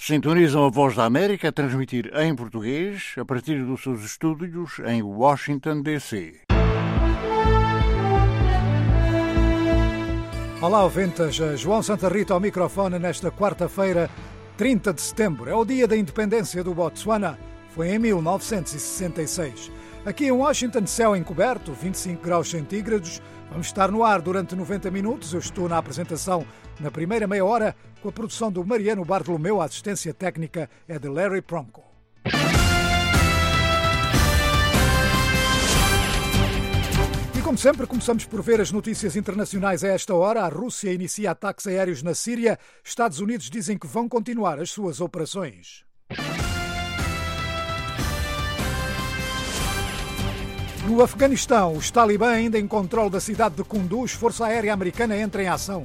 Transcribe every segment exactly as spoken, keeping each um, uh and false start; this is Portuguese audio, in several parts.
Sintonizam a Voz da América a transmitir em português a partir dos seus estúdios em Washington, D C Olá, ouvintes. João Santa Rita ao microfone nesta quarta-feira, trinta de setembro. É o dia da independência do Botsuana. Foi em mil novecentos e sessenta e seis. Aqui em Washington, céu encoberto, vinte e cinco graus centígrados. Vamos estar no ar durante noventa minutos. Eu estou na apresentação na primeira meia hora com a produção do Mariano Bartolomeu. A assistência técnica é de Larry Pronko. E como sempre, começamos por ver as notícias internacionais a esta hora. A Rússia inicia ataques aéreos na Síria. Estados Unidos dizem que vão continuar as suas operações. No Afeganistão, os talibã ainda em controle da cidade de Kunduz. Força Aérea Americana entra em ação.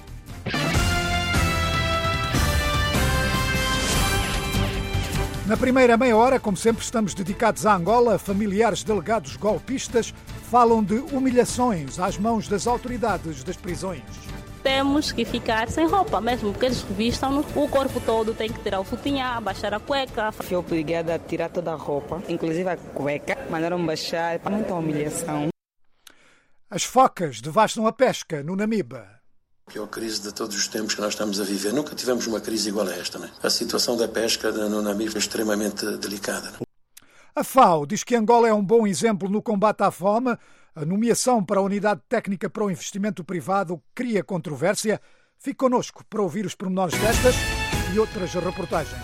Na primeira meia hora, como sempre, estamos dedicados à Angola. Familiares de delegados golpistas falam de humilhações às mãos das autoridades das prisões. Temos que ficar sem roupa mesmo, porque eles revistam-nos. O corpo todo tem que tirar o sutiã, baixar a cueca. Fui obrigada a tirar toda a roupa, inclusive a cueca. Mandaram baixar, muita humilhação. As focas devastam a pesca no Namibe. A pior crise de todos os tempos que nós estamos a viver. Nunca tivemos uma crise igual a esta, né? A situação da pesca no Namibe é extremamente delicada. Né? A FAO diz que Angola é um bom exemplo no combate à fome. A nomeação para a Unidade Técnica para o Investimento Privado cria controvérsia. Fique connosco para ouvir os pormenores destas e outras reportagens.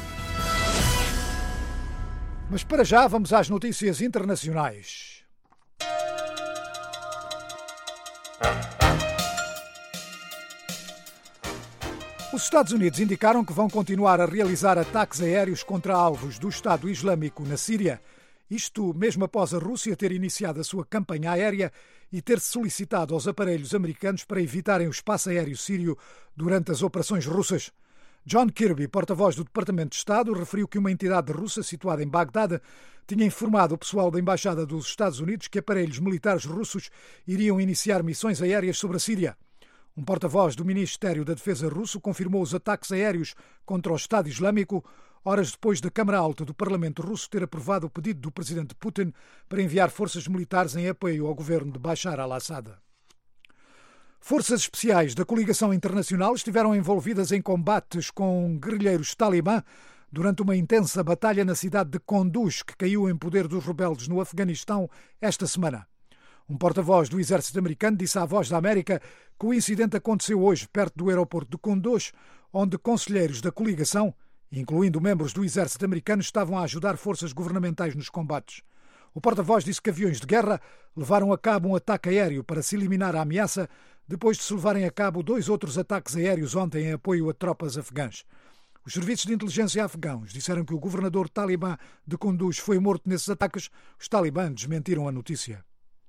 Mas para já vamos às notícias internacionais. Os Estados Unidos indicaram que vão continuar a realizar ataques aéreos contra alvos do Estado Islâmico na Síria. Isto mesmo após a Rússia ter iniciado a sua campanha aérea e ter solicitado aos aparelhos americanos para evitarem o espaço aéreo sírio durante as operações russas. John Kirby, porta-voz do Departamento de Estado, referiu que uma entidade russa situada em Bagdade tinha informado o pessoal da Embaixada dos Estados Unidos que aparelhos militares russos iriam iniciar missões aéreas sobre a Síria. Um porta-voz do Ministério da Defesa russo confirmou os ataques aéreos contra o Estado Islâmico horas depois da Câmara Alta do Parlamento russo ter aprovado o pedido do presidente Putin para enviar forças militares em apoio ao governo de Bashar al-Assad. Forças especiais da coligação internacional estiveram envolvidas em combates com guerrilheiros talibã durante uma intensa batalha na cidade de Kunduz, que caiu em poder dos rebeldes no Afeganistão esta semana. Um porta-voz do exército americano disse à Voz da América que o incidente aconteceu hoje perto do aeroporto de Kunduz, onde conselheiros da coligação, incluindo membros do exército americano, estavam a ajudar forças governamentais nos combates. O porta-voz disse que aviões de guerra levaram a cabo um ataque aéreo para se eliminar a ameaça, depois de se levarem a cabo dois outros ataques aéreos ontem em apoio a tropas afegãs. Os serviços de inteligência afegãos disseram que o governador talibã de Kunduz foi morto nesses ataques. Os talibãs desmentiram a notícia.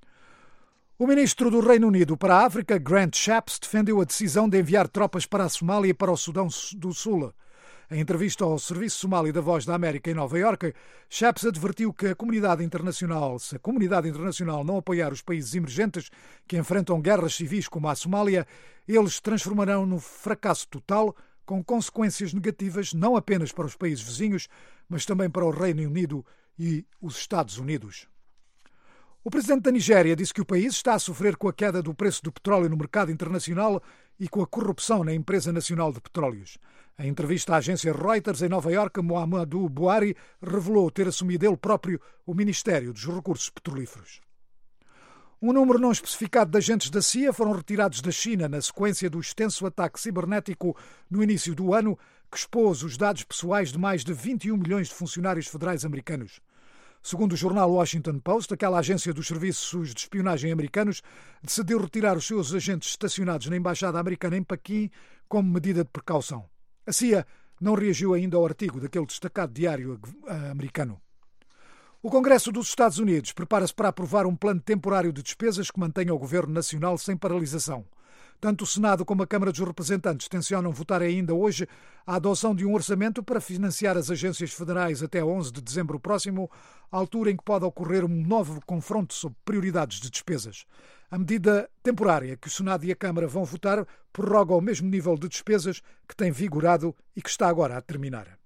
O ministro do Reino Unido para a África, Grant Shapps, defendeu a decisão de enviar tropas para a Somália e para o Sudão do Sul. Em entrevista ao Serviço Somali da Voz da América em Nova Iorque, Shapps advertiu que a comunidade internacional, se a comunidade internacional não apoiar os países emergentes que enfrentam guerras civis como a Somália, eles se transformarão num fracasso total, com consequências negativas não apenas para os países vizinhos, mas também para o Reino Unido e os Estados Unidos. O presidente da Nigéria disse que o país está a sofrer com a queda do preço do petróleo no mercado internacional e com a corrupção na Empresa Nacional de Petróleos. Em entrevista à agência Reuters, em Nova Iorque, Muhammadu Buhari revelou ter assumido ele próprio o Ministério dos Recursos Petrolíferos. Um número não especificado de agentes da C I A foram retirados da China na sequência do extenso ataque cibernético no início do ano que expôs os dados pessoais de mais de vinte e um milhões de funcionários federais americanos. Segundo o jornal Washington Post, aquela agência dos serviços de espionagem americanos decidiu retirar os seus agentes estacionados na Embaixada Americana em Pequim como medida de precaução. A C I A não reagiu ainda ao artigo daquele destacado diário americano. O Congresso dos Estados Unidos prepara-se para aprovar um plano temporário de despesas que mantenha o governo nacional sem paralisação. Tanto o Senado como a Câmara dos Representantes tencionam votar ainda hoje a adoção de um orçamento para financiar as agências federais até onze de dezembro próximo, altura em que pode ocorrer um novo confronto sobre prioridades de despesas. A medida temporária que o Senado e a Câmara vão votar prorroga o mesmo nível de despesas que tem vigorado e que está agora a terminar.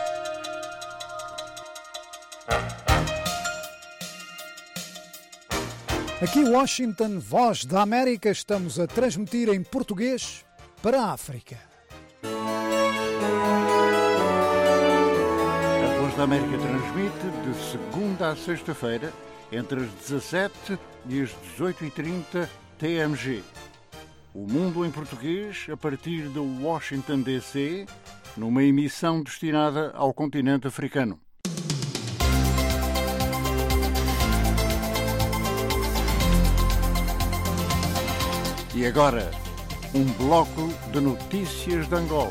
Aqui Washington, Voz da América, estamos a transmitir em português para a África. A Voz da América transmite de segunda a sexta-feira, entre as dezassete e as dezoito e trinta T M G. O Mundo em Português, a partir de Washington, D C, numa emissão destinada ao continente africano. E agora, um bloco de notícias de Angola.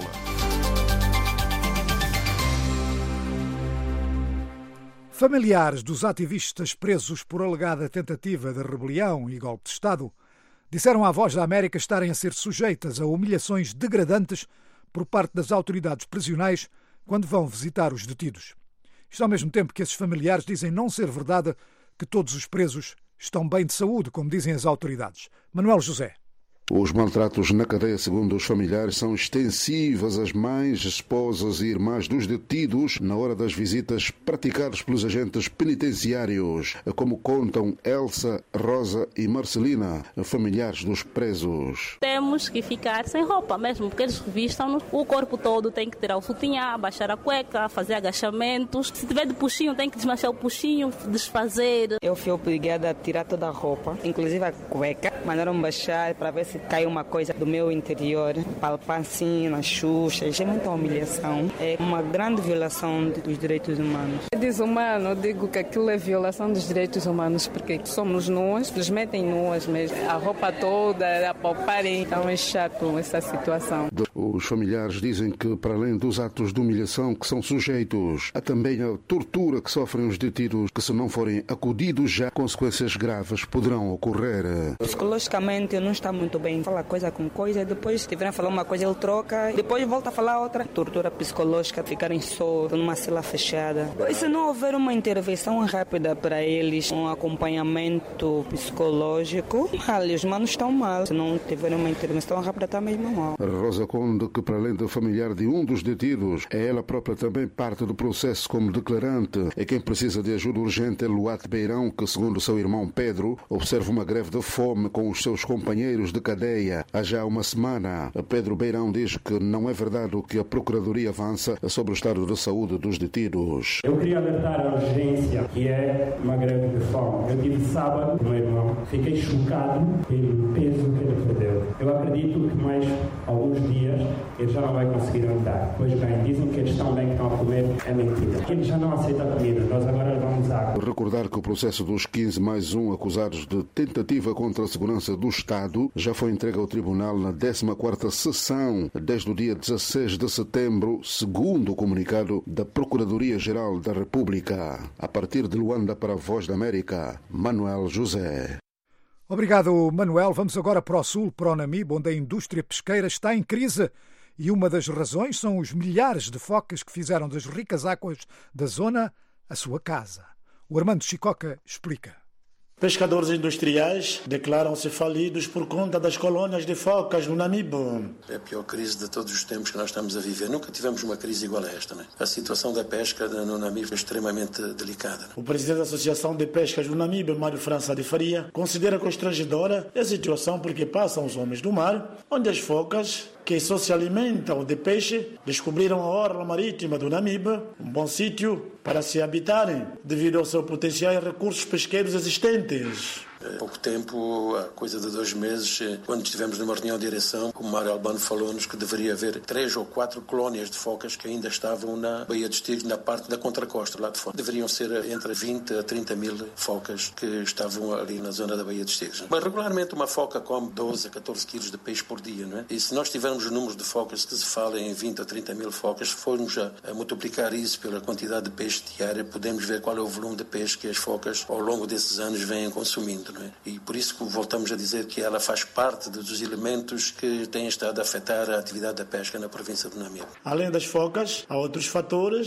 Familiares dos ativistas presos por alegada tentativa de rebelião e golpe de Estado disseram à Voz da América estarem a ser sujeitas a humilhações degradantes por parte das autoridades prisionais quando vão visitar os detidos. Isto ao mesmo tempo que esses familiares dizem não ser verdade que todos os presos estão bem de saúde, como dizem as autoridades. Manuel José. Os maltratos na cadeia, segundo os familiares, são extensivos às mães, esposas e irmãs dos detidos na hora das visitas praticadas pelos agentes penitenciários, como contam Elsa, Rosa e Marcelina, familiares dos presos. Temos que ficar sem roupa mesmo, porque eles revistam-nos. O corpo todo tem que tirar o sutiã, baixar a cueca, fazer agachamentos. Se tiver de puxinho, tem que desmanchar o puxinho, desfazer. Eu fui obrigada a tirar toda a roupa, inclusive a cueca. Mandaram baixar para ver se cai uma coisa do meu interior, palpar assim nas xuxas, é muita humilhação, é uma grande violação dos direitos humanos. É desumano, eu digo que aquilo é violação dos direitos humanos, porque somos nuas, eles metem nuas mesmo, a roupa toda, a palparem, então é chato essa situação. Os familiares dizem que, para além dos atos de humilhação que são sujeitos, há também a tortura que sofrem os detidos, que se não forem acudidos já, consequências graves poderão ocorrer. Psicologicamente eu não está muito bem. Fala coisa com coisa, depois se tiverem a falar uma coisa ele troca, depois volta a falar outra. Tortura psicológica, ficarem só numa cela fechada. E se não houver uma intervenção rápida para eles, um acompanhamento psicológico, mal, os manos estão mal. Se não tiver uma intervenção rápida, está mesmo mal. Rosa Conde, que para além de familiar de um dos detidos, é ela própria também parte do processo como declarante. É quem precisa de ajuda urgente é Luate Beirão, que segundo o seu irmão Pedro, observa uma greve de fome com os seus companheiros de cadeia há já uma semana. Pedro Beirão diz que não é verdade o que a Procuradoria avança sobre o estado de saúde dos detidos. Eu queria alertar a urgência, que é uma greve de fome. Eu tive sábado com o meu irmão, fiquei chocado pelo peso que ele perdeu. Eu acredito que mais alguns dias ele já não vai conseguir andar. Pois bem, dizem que eles estão bem, que estão a comer, é mentira. Ele já não aceita a comida, nós agora vamos à... Recordar que o processo dos quinze mais um acusados de tentativa contra a segurança do Estado já foi entregue ao Tribunal na décima quarta sessão, desde o dia dezasseis de setembro, segundo o comunicado da Procuradoria-Geral da República. A partir de Luanda para a Voz da América, Manuel José. Obrigado, Manuel. Vamos agora para o sul, para o Namibe, onde a indústria pesqueira está em crise. E uma das razões são os milhares de focas que fizeram das ricas águas da zona a sua casa. O Armando Chicoca explica. Pescadores industriais declaram-se falidos por conta das colônias de focas no Namibe. É a pior crise de todos os tempos que nós estamos a viver. Nunca tivemos uma crise igual a esta, né? A situação da pesca no Namibe é extremamente delicada. Né? O presidente da Associação de Pescas do Namibe, Mário França de Faria, considera constrangedora a situação porque passam os homens do mar, onde as focas, que só se alimentam de peixe, descobriram a orla marítima do Namibe, um bom sítio para se habitarem, devido ao seu potencial e recursos pesqueiros existentes. Há pouco tempo, há coisa de dois meses, quando estivemos numa reunião de direção, o Mário Albano falou-nos que deveria haver três ou quatro colónias de focas que ainda estavam na Baía dos Tigres, na parte da contracosta, lá de fora. Deveriam ser entre vinte a trinta mil focas que estavam ali na zona da Baía dos Tigres. Mas regularmente uma foca come doze a catorze quilos de peixe por dia, não é? E se nós tivermos os números de focas que se falam em vinte a trinta mil focas, se formos a, a multiplicar isso pela quantidade de peixe diária, podemos ver qual é o volume de peixe que as focas ao longo desses anos vêm consumindo. Não é? E por isso que voltamos a dizer que ela faz parte dos elementos que têm estado a afetar a atividade da pesca na província do Namibe. Além das focas, há outros fatores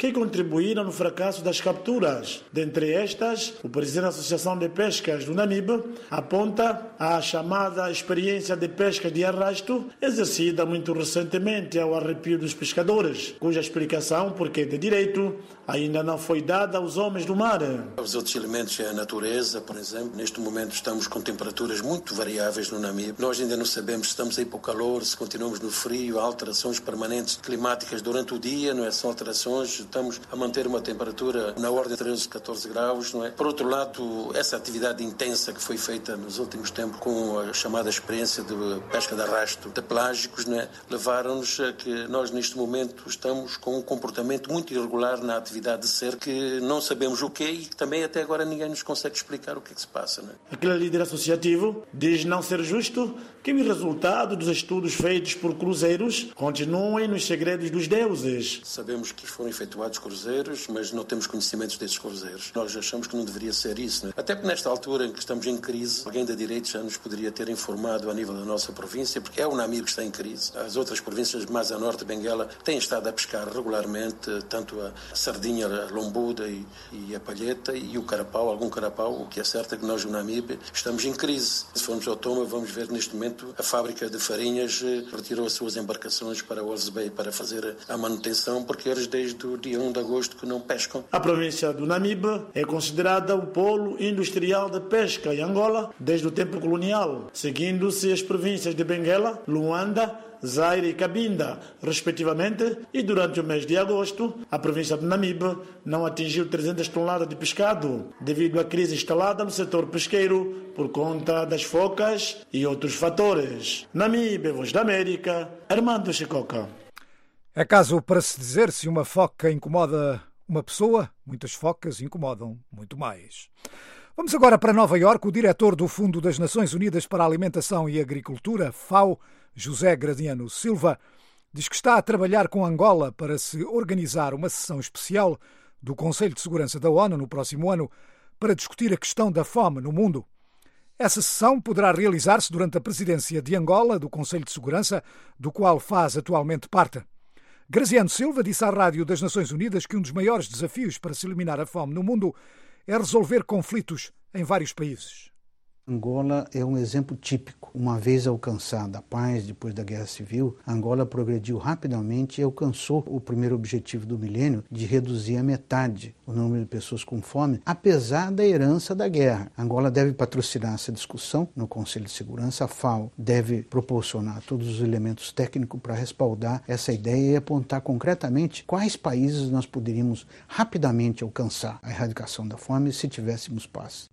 que contribuíram no fracasso das capturas. Dentre estas, o presidente da Associação de Pescas do Namibe aponta a chamada experiência de pesca de arrasto, exercida muito recentemente ao arrepio dos pescadores, cuja explicação, porque de direito, ainda não foi dada aos homens do mar. Os outros elementos é a natureza, por exemplo. Neste momento estamos com temperaturas muito variáveis no Namibe. Nós ainda não sabemos se estamos aí para o calor, se continuamos no frio, há alterações permanentes climáticas durante o dia, não é? São alterações, estamos a manter uma temperatura na ordem de treze, catorze graus, não é? Por outro lado, essa atividade intensa que foi feita nos últimos tempos com a chamada experiência de pesca de arrasto de pelágicos, não é? Levaram-nos a que nós neste momento estamos com um comportamento muito irregular na atividade de cerco, que não sabemos o que é e que também até agora ninguém nos consegue explicar o que é que se passa, não é? Aquele líder associativo diz não ser justo que o resultado dos estudos feitos por cruzeiros continuem nos segredos dos deuses. Sabemos que foram efetuados cruzeiros, mas não temos conhecimentos desses cruzeiros. Nós achamos que não deveria ser isso, não é? Até porque nesta altura em que estamos em crise, alguém da direita já nos poderia ter informado a nível da nossa província, porque é o Namibe que está em crise. As outras províncias mais a norte, Benguela, têm estado a pescar regularmente, tanto a sardinha, a lombuda e, e a palheta e o carapau, algum carapau. O que é certo é que nós, o Namibe, estamos em crise. Se formos ao Toma, vamos ver neste momento a fábrica de farinhas retirou as suas embarcações para Walvis Bay para fazer a manutenção, porque eles desde o dia primeiro de agosto que não pescam. A província do Namibe é considerada o polo industrial de pesca em Angola desde o tempo colonial, seguindo-se as províncias de Benguela, Luanda, Zaire e Cabinda, respectivamente, e durante o mês de agosto, a província de Namibe não atingiu trezentas toneladas de pescado, devido à crise instalada no setor pesqueiro por conta das focas e outros fatores. Namibe, Voz da América, Armando Chicoca. É caso para se dizer, se uma foca incomoda uma pessoa, muitas focas incomodam muito mais. Vamos agora para Nova Iorque. O diretor do Fundo das Nações Unidas para a Alimentação e Agricultura, FAO, José Graziano Silva, diz que está a trabalhar com Angola para se organizar uma sessão especial do Conselho de Segurança da ONU no próximo ano para discutir a questão da fome no mundo. Essa sessão poderá realizar-se durante a presidência de Angola do Conselho de Segurança, do qual faz atualmente parte. Graziano Silva disse à Rádio das Nações Unidas que um dos maiores desafios para se eliminar a fome no mundo é resolver conflitos em vários países. Angola é um exemplo típico. Uma vez alcançada a paz depois da Guerra Civil, Angola progrediu rapidamente e alcançou o primeiro objetivo do milênio de reduzir a metade o número de pessoas com fome, apesar da herança da guerra. Angola deve patrocinar essa discussão no Conselho de Segurança. A FAO deve proporcionar todos os elementos técnicos para respaldar essa ideia e apontar concretamente quais países nós poderíamos rapidamente alcançar a erradicação da fome se tivéssemos paz.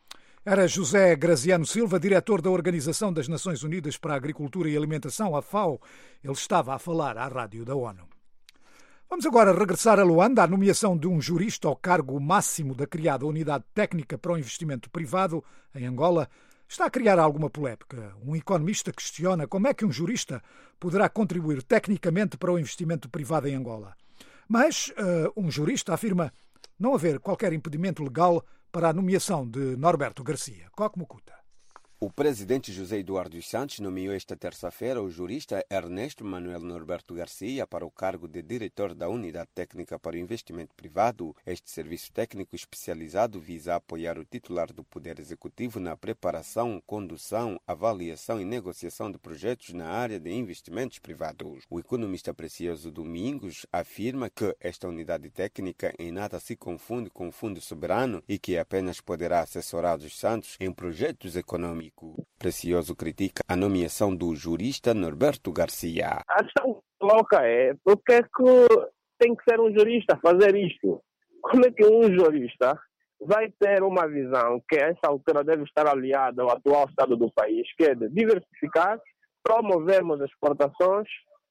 Era José Graziano Silva, diretor da Organização das Nações Unidas para a Agricultura e Alimentação, a FAO. Ele estava a falar à rádio da ONU. Vamos agora regressar a Luanda. A nomeação de um jurista ao cargo máximo da criada Unidade Técnica para o Investimento Privado em Angola está a criar alguma polémica. Um economista questiona como é que um jurista poderá contribuir tecnicamente para o investimento privado em Angola. Mas uh, um jurista afirma não haver qualquer impedimento legal para a nomeação de Norberto Garcia. Cocmucuta. O presidente José Eduardo dos Santos nomeou esta terça-feira o jurista Ernesto Manuel Norberto Garcia para o cargo de diretor da Unidade Técnica para o Investimento Privado. Este serviço técnico especializado visa apoiar o titular do Poder Executivo na preparação, condução, avaliação e negociação de projetos na área de investimentos privados. O economista Precioso Domingos afirma que esta unidade técnica em nada se confunde com o Fundo Soberano e que apenas poderá assessorar os Santos em projetos econômicos. Precioso critica a nomeação do jurista Norberto Garcia. A questão louca é porque é que tem que ser um jurista fazer isto? Como é que um jurista vai ter uma visão que a essa altura deve estar aliada ao atual estado do país, que é de diversificar, promovermos exportações?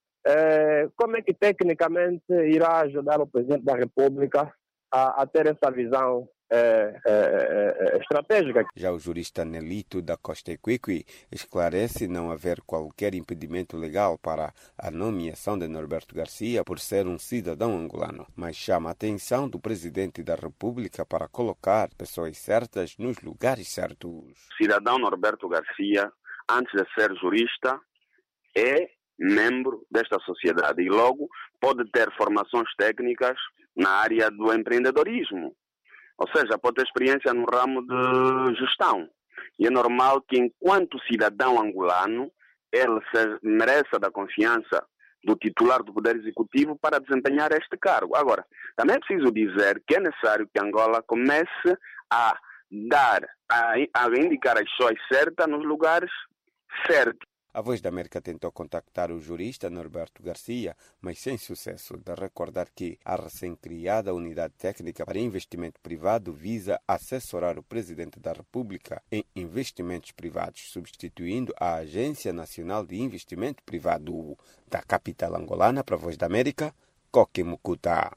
Eh, como é que tecnicamente irá ajudar o Presidente da República a, a ter essa visão É, é, é, estratégica? Já o jurista Nelito da Costa Equiqui esclarece não haver qualquer impedimento legal para a nomeação de Norberto Garcia por ser um cidadão angolano, mas chama a atenção do presidente da República para colocar pessoas certas nos lugares certos. O cidadão Norberto Garcia, antes de ser jurista, é membro desta sociedade e logo pode ter formações técnicas na área do empreendedorismo. Ou seja, pode ter experiência no ramo de gestão. E é normal que, enquanto cidadão angolano, ele se mereça da confiança do titular do Poder Executivo para desempenhar este cargo. Agora, também é preciso dizer que é necessário que Angola comece a dar, a, a indicar as pessoas certas nos lugares certos. A Voz da América tentou contactar o jurista Norberto Garcia, mas sem sucesso, de recordar que a recém-criada Unidade Técnica para Investimento Privado visa assessorar o Presidente da República em investimentos privados, substituindo a Agência Nacional de Investimento Privado da capital angolana. Para a Voz da América, Coque Mucuta.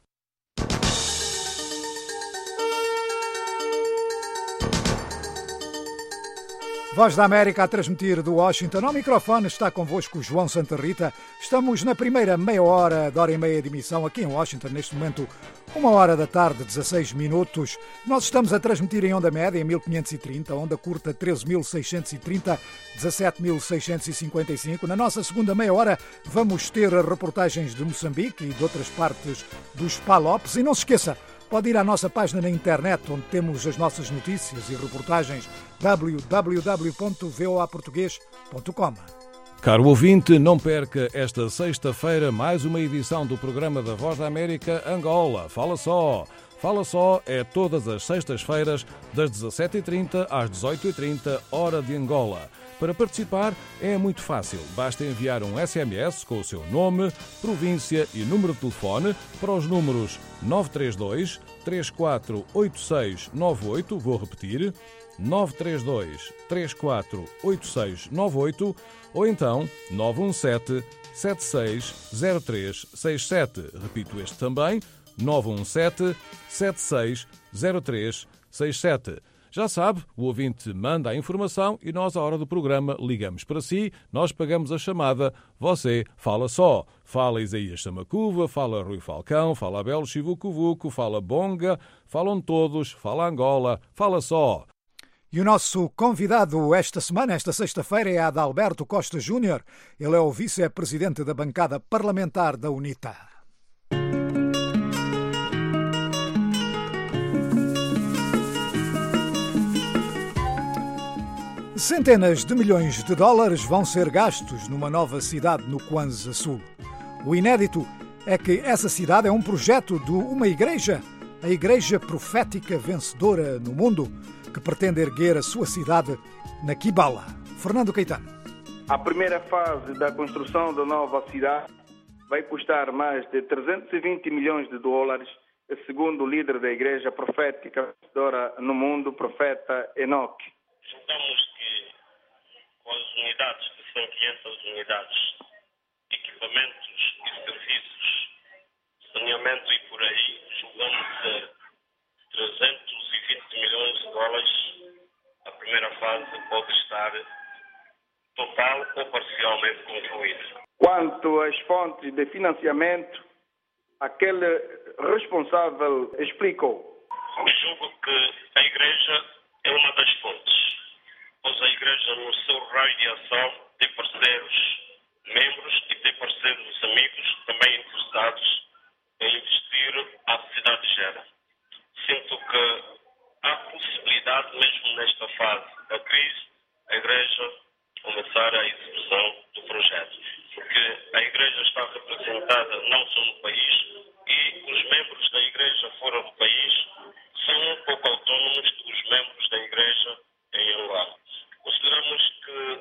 Voz da América a transmitir do Washington. Ao microfone está convosco João Santa Rita. Estamos na primeira meia hora, de hora e meia de emissão aqui em Washington. Neste momento, uma hora da tarde, dezasseis minutos. Nós estamos a transmitir em onda média em mil quinhentos e trinta, onda curta treze mil seiscentos e trinta, dezassete mil seiscentos e cinquenta e cinco. Na nossa segunda meia hora vamos ter reportagens de Moçambique e de outras partes dos Palopes. E não se esqueça, pode ir à nossa página na internet, onde temos as nossas notícias e reportagens, w w w ponto voa português ponto com. Caro ouvinte, não perca esta sexta-feira mais uma edição do programa da Voz da América Angola. Fala só! Fala só é todas as sextas-feiras, das dezassete e trinta às dezoito e trinta, hora de Angola. Para participar é muito fácil. Basta enviar um S M S com o seu nome, província e número de telefone para os números nove três dois, três quatro oito seis nove oito, vou repetir, nove três dois, três quatro oito seis nove oito, ou então nove um sete, sete seis zero três seis sete. Repito este também, nove um sete, sete seis zero três seis sete. Já sabe, o ouvinte manda a informação e nós, à hora do programa, ligamos para si, nós pagamos a chamada, você fala só. Fala Isaías Samacuva, fala Rui Falcão, fala Abel Chivucovuco, fala Bonga, falam todos, fala Angola, fala só. E o nosso convidado esta semana, esta sexta-feira, é Adalberto Costa Júnior. Ele é o vice-presidente da bancada parlamentar da UNITA. Centenas de milhões de dólares vão ser gastos numa nova cidade no Kwanza Sul. O inédito é que essa cidade é um projeto de uma igreja, a Igreja Profética Vencedora no Mundo, que pretende erguer a sua cidade na Kibala. Fernando Caetano. A primeira fase da construção da nova cidade vai custar mais de trezentos e vinte milhões de dólares, segundo o líder da Igreja Profética Vencedora no Mundo, profeta Enoque. Julgamos que com as unidades, que são quinhentas unidades, equipamentos e serviços, saneamento e por aí, julgamos que trezentos e vinte milhões de dólares, a primeira fase pode estar total ou parcialmente concluída. Quanto às fontes de financiamento, aquele responsável explicou. Julgo que a Igreja é uma das fontes, pois a Igreja, no seu raio de ação, tem parceiros membros e tem parceiros amigos também interessados em investir a cidade gera. Sinto que há possibilidade, mesmo nesta fase da crise, a Igreja começar a execução do projeto, porque a Igreja está representada não só no país e os membros da Igreja fora do país são um pouco autônomos dos membros da Igreja em Angola. Consideramos que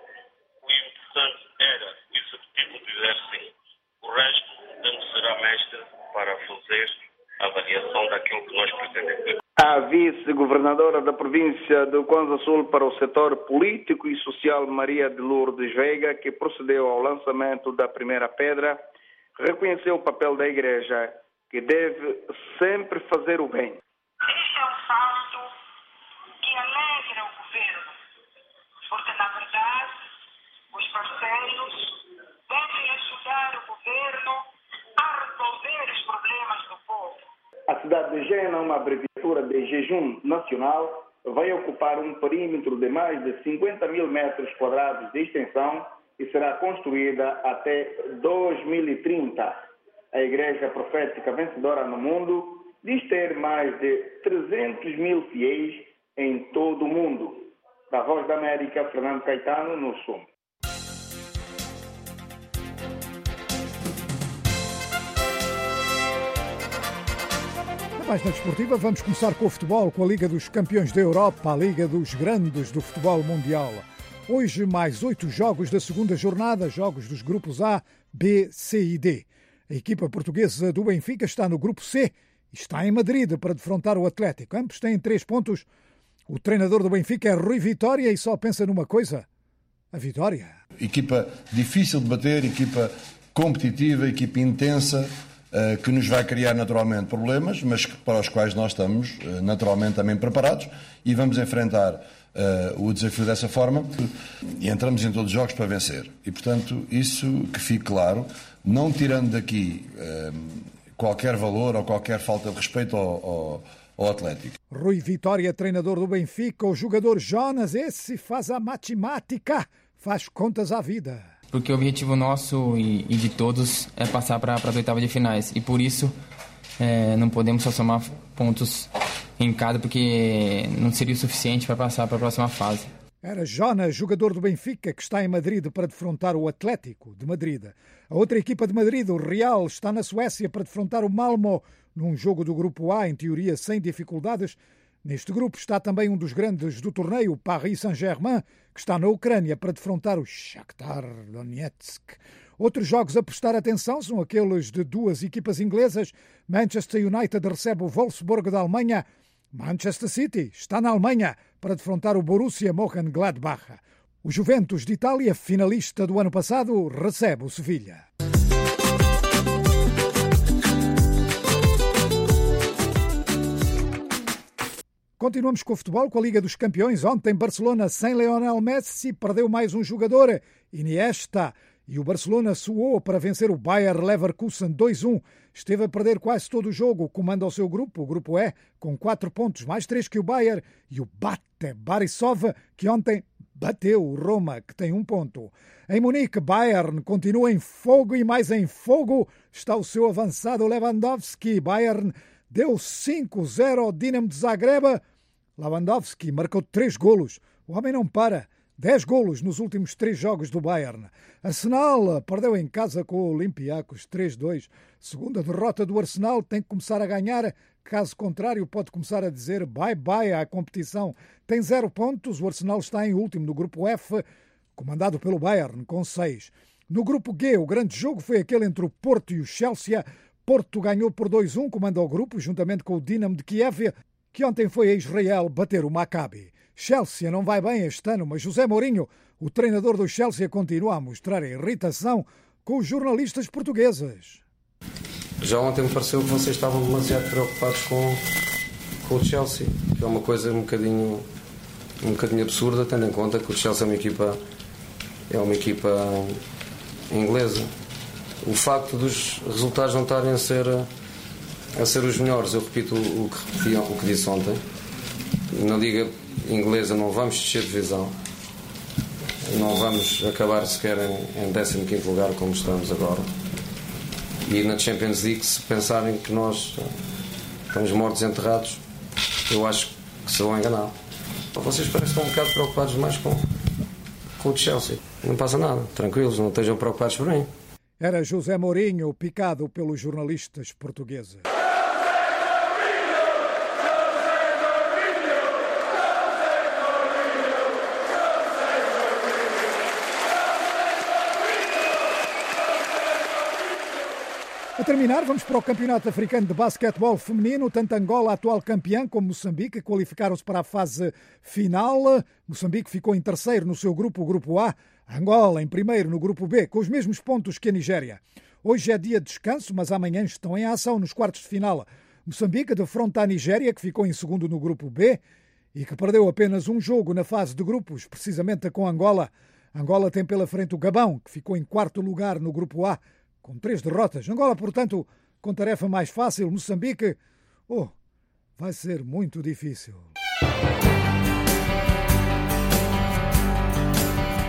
o importante era o Executivo dizer sim. O resto tem que ser a mestre para fazer a avaliação daquilo que nós pretendemos. A vice-governadora da província do Kwanza Sul para o setor político e social, Maria de Lourdes Veiga, que procedeu ao lançamento da primeira pedra, reconheceu o papel da Igreja, que deve sempre fazer o bem. Este é um salto que alegra o governo, porque, na verdade, os parceiros devem ajudar o governo a resolver os problemas do povo. A cidade de Gena, uma abreviatura de Jejum Nacional, vai ocupar um perímetro de mais de cinquenta mil metros quadrados de extensão e será construída até dois mil e trinta. A Igreja Profética Vencedora no Mundo diz ter mais de trezentos mil fiéis em todo o mundo. Da Voz da América, Fernando Caetano, no Sul. Na página desportiva, vamos começar com o futebol, com a Liga dos Campeões da Europa, a Liga dos Grandes do futebol mundial. Hoje, mais oito jogos da segunda jornada, jogos dos grupos A, B, C e D. A equipa portuguesa do Benfica está no grupo C e está em Madrid para defrontar o Atlético. Ambos têm três pontos. O treinador do Benfica é Rui Vitória e só pensa numa coisa: a vitória. Equipa difícil de bater, equipa competitiva, equipa intensa, que nos vai criar naturalmente problemas, mas para os quais nós estamos naturalmente também preparados e vamos enfrentar uh, o desafio dessa forma e entramos em todos os jogos para vencer. E, portanto, isso que fique claro, não tirando daqui uh, qualquer valor ou qualquer falta de respeito ao, ao, ao Atlético. Rui Vitória, treinador do Benfica, o jogador Jonas, esse faz a matemática, faz contas à vida. Porque o objetivo nosso e, e de todos é passar para as oitavas de finais. E por isso é, não podemos só somar pontos em cada, porque não seria o suficiente para passar para a próxima fase. Era Jonas, jogador do Benfica, que está em Madrid para defrontar o Atlético de Madrid. A outra equipa de Madrid, o Real, está na Suécia para defrontar o Malmö num jogo do grupo A, em teoria sem dificuldades. Neste grupo está também um dos grandes do torneio, o Paris Saint-Germain, que está na Ucrânia para defrontar o Shakhtar Donetsk. Outros jogos a prestar atenção são aqueles de duas equipas inglesas. Manchester United recebe o Wolfsburg da Alemanha. Manchester City está na Alemanha para defrontar o Borussia Mönchengladbach. O Juventus de Itália, finalista do ano passado, recebe o Sevilha. Continuamos com o futebol, com a Liga dos Campeões. Ontem, Barcelona, sem Lionel Messi, perdeu mais um jogador, Iniesta. E o Barcelona suou para vencer o Bayer Leverkusen dois a um. Esteve a perder quase todo o jogo. Comanda o seu grupo, o grupo E, com quatro pontos, mais três que o Bayer. E o Bate Borisov, que ontem bateu o Roma, que tem um ponto. Em Munique, Bayern continua em fogo e mais em fogo está o seu avançado Lewandowski. Bayern deu cinco a zero ao Dinamo de Zagreb. Lewandowski marcou três golos. O homem não para. Dez golos nos últimos três jogos do Bayern. Arsenal perdeu em casa com o Olympiacos três a dois. Segunda derrota do Arsenal, tem que começar a ganhar. Caso contrário, pode começar a dizer bye-bye à competição. Tem zero pontos. O Arsenal está em último no grupo F, comandado pelo Bayern, com seis. No grupo G, o grande jogo foi aquele entre o Porto e o Chelsea. Porto ganhou por dois a um, comanda o grupo, juntamente com o Dinamo de Kiev, que ontem foi a Israel bater o Maccabi. Chelsea não vai bem este ano, mas José Mourinho, o treinador do Chelsea, continua a mostrar irritação com os jornalistas portugueses. Já ontem me pareceu que vocês estavam demasiado preocupados com, com o Chelsea, que é uma coisa um bocadinho, um bocadinho absurda, tendo em conta que o Chelsea é uma equipa, é uma equipa inglesa. O facto dos resultados não estarem a ser, a ser os melhores, eu repito o que, repeti, o que disse ontem, na Liga Inglesa não vamos descer de divisão, não vamos acabar sequer em, em décimo quinto lugar como estamos agora, e na Champions League, se pensarem que nós estamos mortos e enterrados, eu acho que se vão enganar. Vocês parecem estar um bocado preocupados demais com, com o Chelsea. Não passa nada, tranquilos, não estejam preocupados por mim. Era José Mourinho, picado pelos jornalistas portugueses. A terminar, vamos para o Campeonato Africano de Basquetebol Feminino. Tanto Angola, atual campeã, como Moçambique qualificaram-se para a fase final. Moçambique ficou em terceiro no seu grupo, o grupo A. Angola em primeiro no grupo B, com os mesmos pontos que a Nigéria. Hoje é dia de descanso, mas amanhã estão em ação nos quartos de final. Moçambique defronta a Nigéria, que ficou em segundo no grupo B e que perdeu apenas um jogo na fase de grupos, precisamente com Angola. Angola tem pela frente o Gabão, que ficou em quarto lugar no grupo A, com três derrotas. Angola, portanto, com tarefa mais fácil. Moçambique, oh, vai ser muito difícil.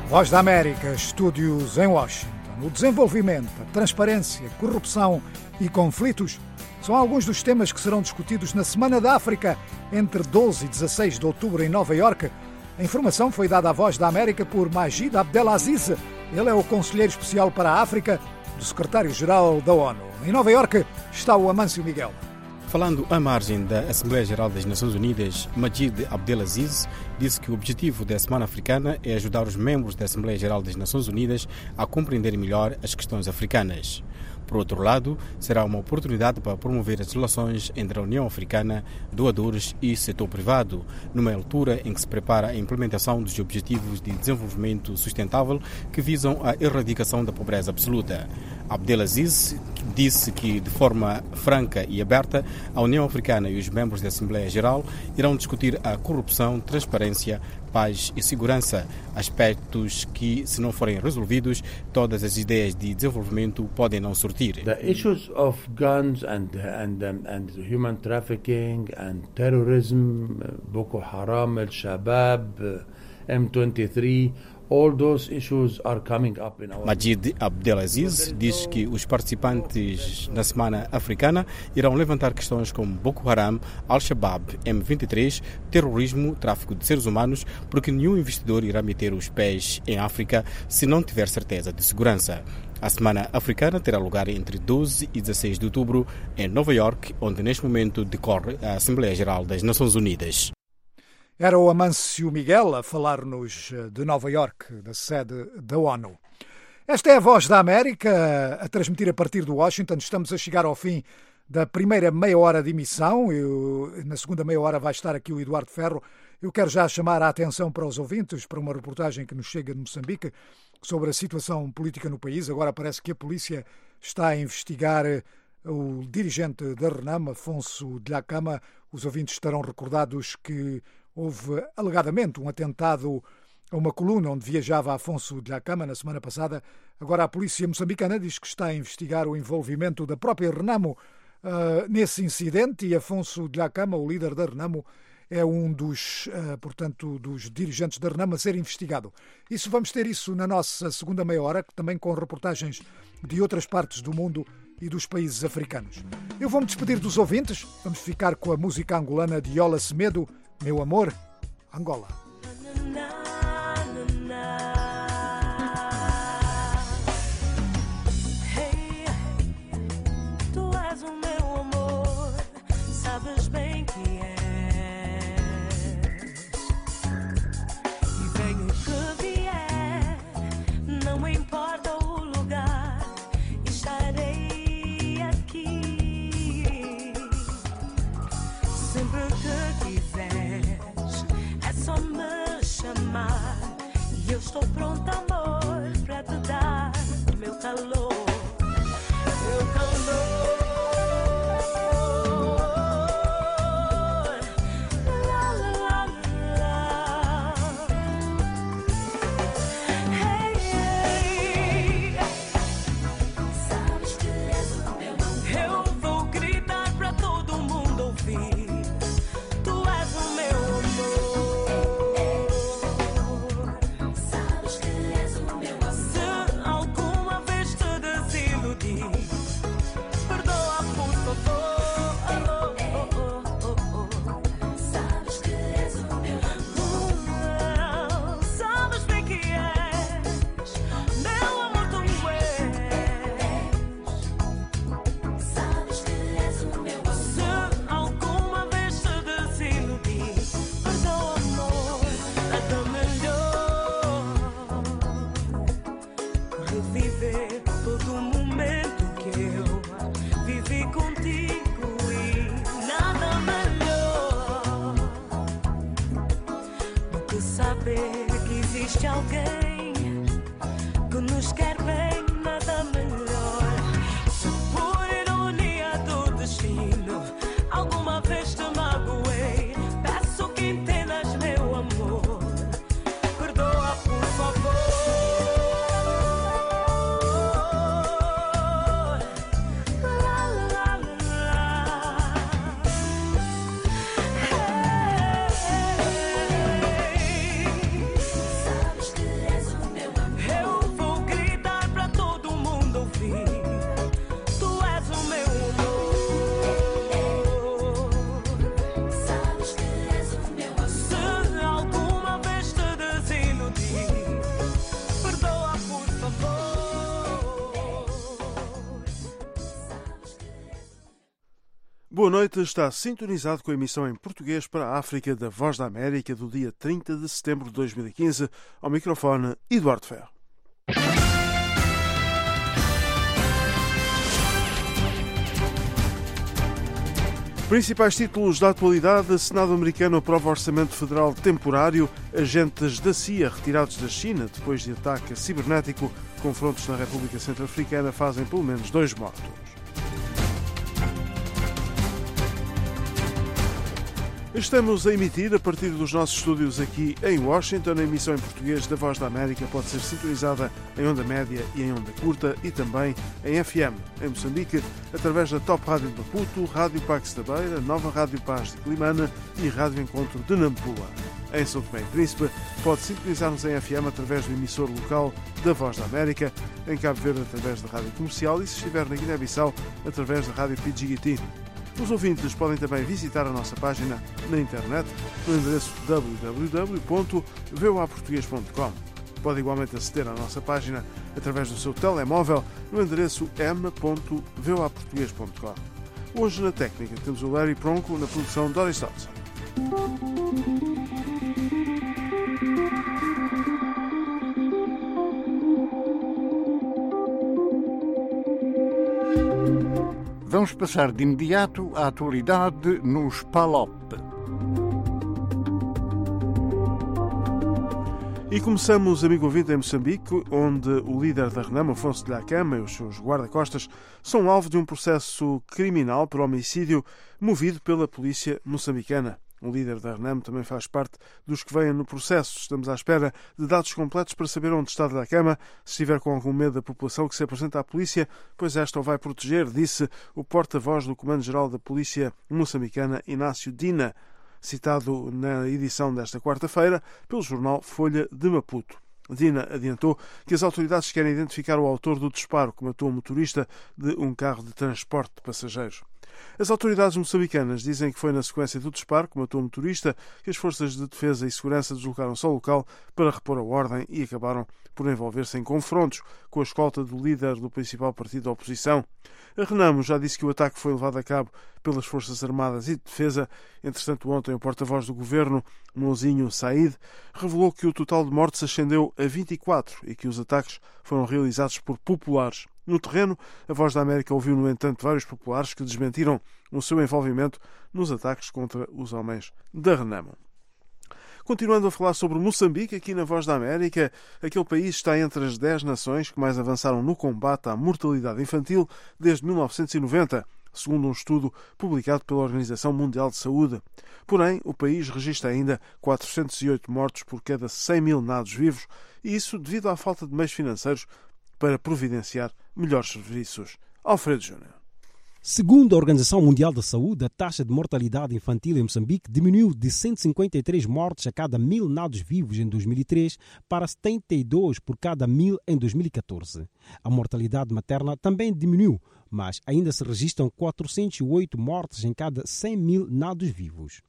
Voz da América, estúdios em Washington. O desenvolvimento, a transparência, corrupção e conflitos são alguns dos temas que serão discutidos na Semana da África entre doze e dezasseis de outubro em Nova Iorque. A informação foi dada à Voz da América por Majid Abdelaziz. Ele é o conselheiro especial para a África do secretário-geral da ONU. Em Nova Iorque está o Amâncio Miguel. Falando à margem da Assembleia Geral das Nações Unidas, Majid Abdelaziz disse que o objetivo da Semana Africana é ajudar os membros da Assembleia Geral das Nações Unidas a compreender melhor as questões africanas. Por outro lado, será uma oportunidade para promover as relações entre a União Africana, doadores e setor privado, numa altura em que se prepara a implementação dos Objetivos de Desenvolvimento Sustentável que visam a erradicação da pobreza absoluta. Abdelaziz disse que, de forma franca e aberta, a União Africana e os membros da Assembleia Geral irão discutir a corrupção, transparência, paz e segurança, aspectos que, se não forem resolvidos, todas as ideias de desenvolvimento podem não surtir. The issues of guns and and um, and human trafficking and terrorism, Boko Haram, Al-Shabaab, M vinte-três, all those issues are coming up in our... Majid Abdelaziz diz que os participantes na Semana Africana irão levantar questões como Boko Haram, Al-Shabaab, M vinte e três, terrorismo, tráfico de seres humanos, porque nenhum investidor irá meter os pés em África se não tiver certeza de segurança. A Semana Africana terá lugar entre doze e dezasseis de outubro em Nova Iorque, onde neste momento decorre a Assembleia Geral das Nações Unidas. Era o Amâncio Miguel a falar-nos de Nova Iorque, da sede da ONU. Esta é a Voz da América, a transmitir a partir de Washington. Estamos a chegar ao fim da primeira meia hora de emissão. Eu, na segunda meia hora vai estar aqui o Eduardo Ferro. Eu quero já chamar a atenção para os ouvintes para uma reportagem que nos chega de Moçambique sobre a situação política no país. Agora parece que a polícia está a investigar o dirigente da RENAM, Afonso Dhlakama. Os ouvintes estarão recordados que houve alegadamente um atentado a uma coluna onde viajava Afonso Dhlakama na semana passada. Agora a polícia moçambicana diz que está a investigar o envolvimento da própria RENAMO uh, nesse incidente, e Afonso Dhlakama, o líder da RENAMO, é um dos, uh, portanto, dos dirigentes da RENAMO a ser investigado. Isso, vamos ter isso na nossa segunda meia hora, também com reportagens de outras partes do mundo e dos países africanos. Eu vou-me despedir dos ouvintes. Vamos ficar com a música angolana de Yola Semedo, Meu Amor, Angola. Hey, tu és o meu amor, sabes bem que és. E venha o que vier, não importa o lugar, estarei aqui. Sempre que quiseres, é só me chamar. E eu estou pronta, amor, para te dar meu calor, meu calor. La, la, la. Hey, hey. Sabes que és o meu amor. Eu vou gritar para todo mundo ouvir. Alguém que nos quer bem, nada melhor. Se por ironia do destino alguma vez te magoei, peço que entendas, meu amor. Perdoa, por favor. La, la, la. Hey, hey. Sabes que és Boa noite, está sintonizado com a emissão em português para a África da Voz da América do dia trinta de setembro de dois mil e quinze. Ao microfone, Eduardo Ferro. Principais títulos da atualidade: Senado americano aprova orçamento federal temporário, agentes da C I A retirados da China depois de ataque cibernético, confrontos na República Centro-Africana fazem pelo menos dois mortos. Estamos a emitir a partir dos nossos estúdios aqui em Washington. A emissão em português da Voz da América pode ser sintonizada em onda média e em onda curta e também em F M em Moçambique, através da Top Rádio de Maputo, Rádio Pax da Beira, Nova Rádio Paz de Climana e Rádio Encontro de Nampula. Em São Tomé e Príncipe, pode sintonizar-nos em F M através do emissor local da Voz da América, em Cabo Verde através da Rádio Comercial e, se estiver na Guiné-Bissau, através da Rádio P G T. Os ouvintes podem também visitar a nossa página na internet no endereço w w w ponto v o a português ponto com. Pode igualmente aceder à nossa página através do seu telemóvel no endereço m ponto v o a português ponto com. Hoje na técnica temos o Larry Pronco, na produção Doris Dodson. Vamos passar de imediato à atualidade nos P A L O P. E começamos, amigo ouvinte, em Moçambique, onde o líder da Renamo, Afonso de Lhakama, e os seus guarda-costas são alvo de um processo criminal por homicídio movido pela polícia moçambicana. O líder da Renamo também faz parte dos que vêm no processo. Estamos à espera de dados completos para saber onde está de Lhakama. Se estiver com algum medo da população que se apresenta à polícia, pois esta o vai proteger, disse o porta-voz do Comando-Geral da Polícia Moçambicana, Inácio Dina, citado na edição desta quarta-feira pelo jornal Folha de Maputo. Dina adiantou que as autoridades querem identificar o autor do disparo que matou o motorista de um carro de transporte de passageiros. As autoridades moçambicanas dizem que foi na sequência do disparo que matou o motorista que as forças de defesa e segurança deslocaram-se ao local para repor a ordem e acabaram por envolver-se em confrontos com a escolta do líder do principal partido da oposição. A Renamo já disse que o ataque foi levado a cabo pelas Forças Armadas e de Defesa. Entretanto, ontem o porta-voz do governo, Mozinho Said, revelou que o total de mortes ascendeu a vinte e quatro e que os ataques foram realizados por populares. No terreno, a Voz da América ouviu, no entanto, vários populares que desmentiram o seu envolvimento nos ataques contra os homens da Renamo. Continuando a falar sobre Moçambique, aqui na Voz da América, aquele país está entre as dez nações que mais avançaram no combate à mortalidade infantil desde mil novecentos e noventa, segundo um estudo publicado pela Organização Mundial de Saúde. Porém, o país registra ainda quatrocentos e oito mortos por cada cem mil nados vivos, e isso devido à falta de meios financeiros para providenciar melhores serviços. Alfredo Júnior. Segundo a Organização Mundial da Saúde, a taxa de mortalidade infantil em Moçambique diminuiu de cento e cinquenta e três mortes a cada mil nados vivos em dois mil e três para setenta e dois por cada mil em dois mil e catorze. A mortalidade materna também diminuiu, mas ainda se registram quatrocentos e oito mortes em cada cem mil nados vivos.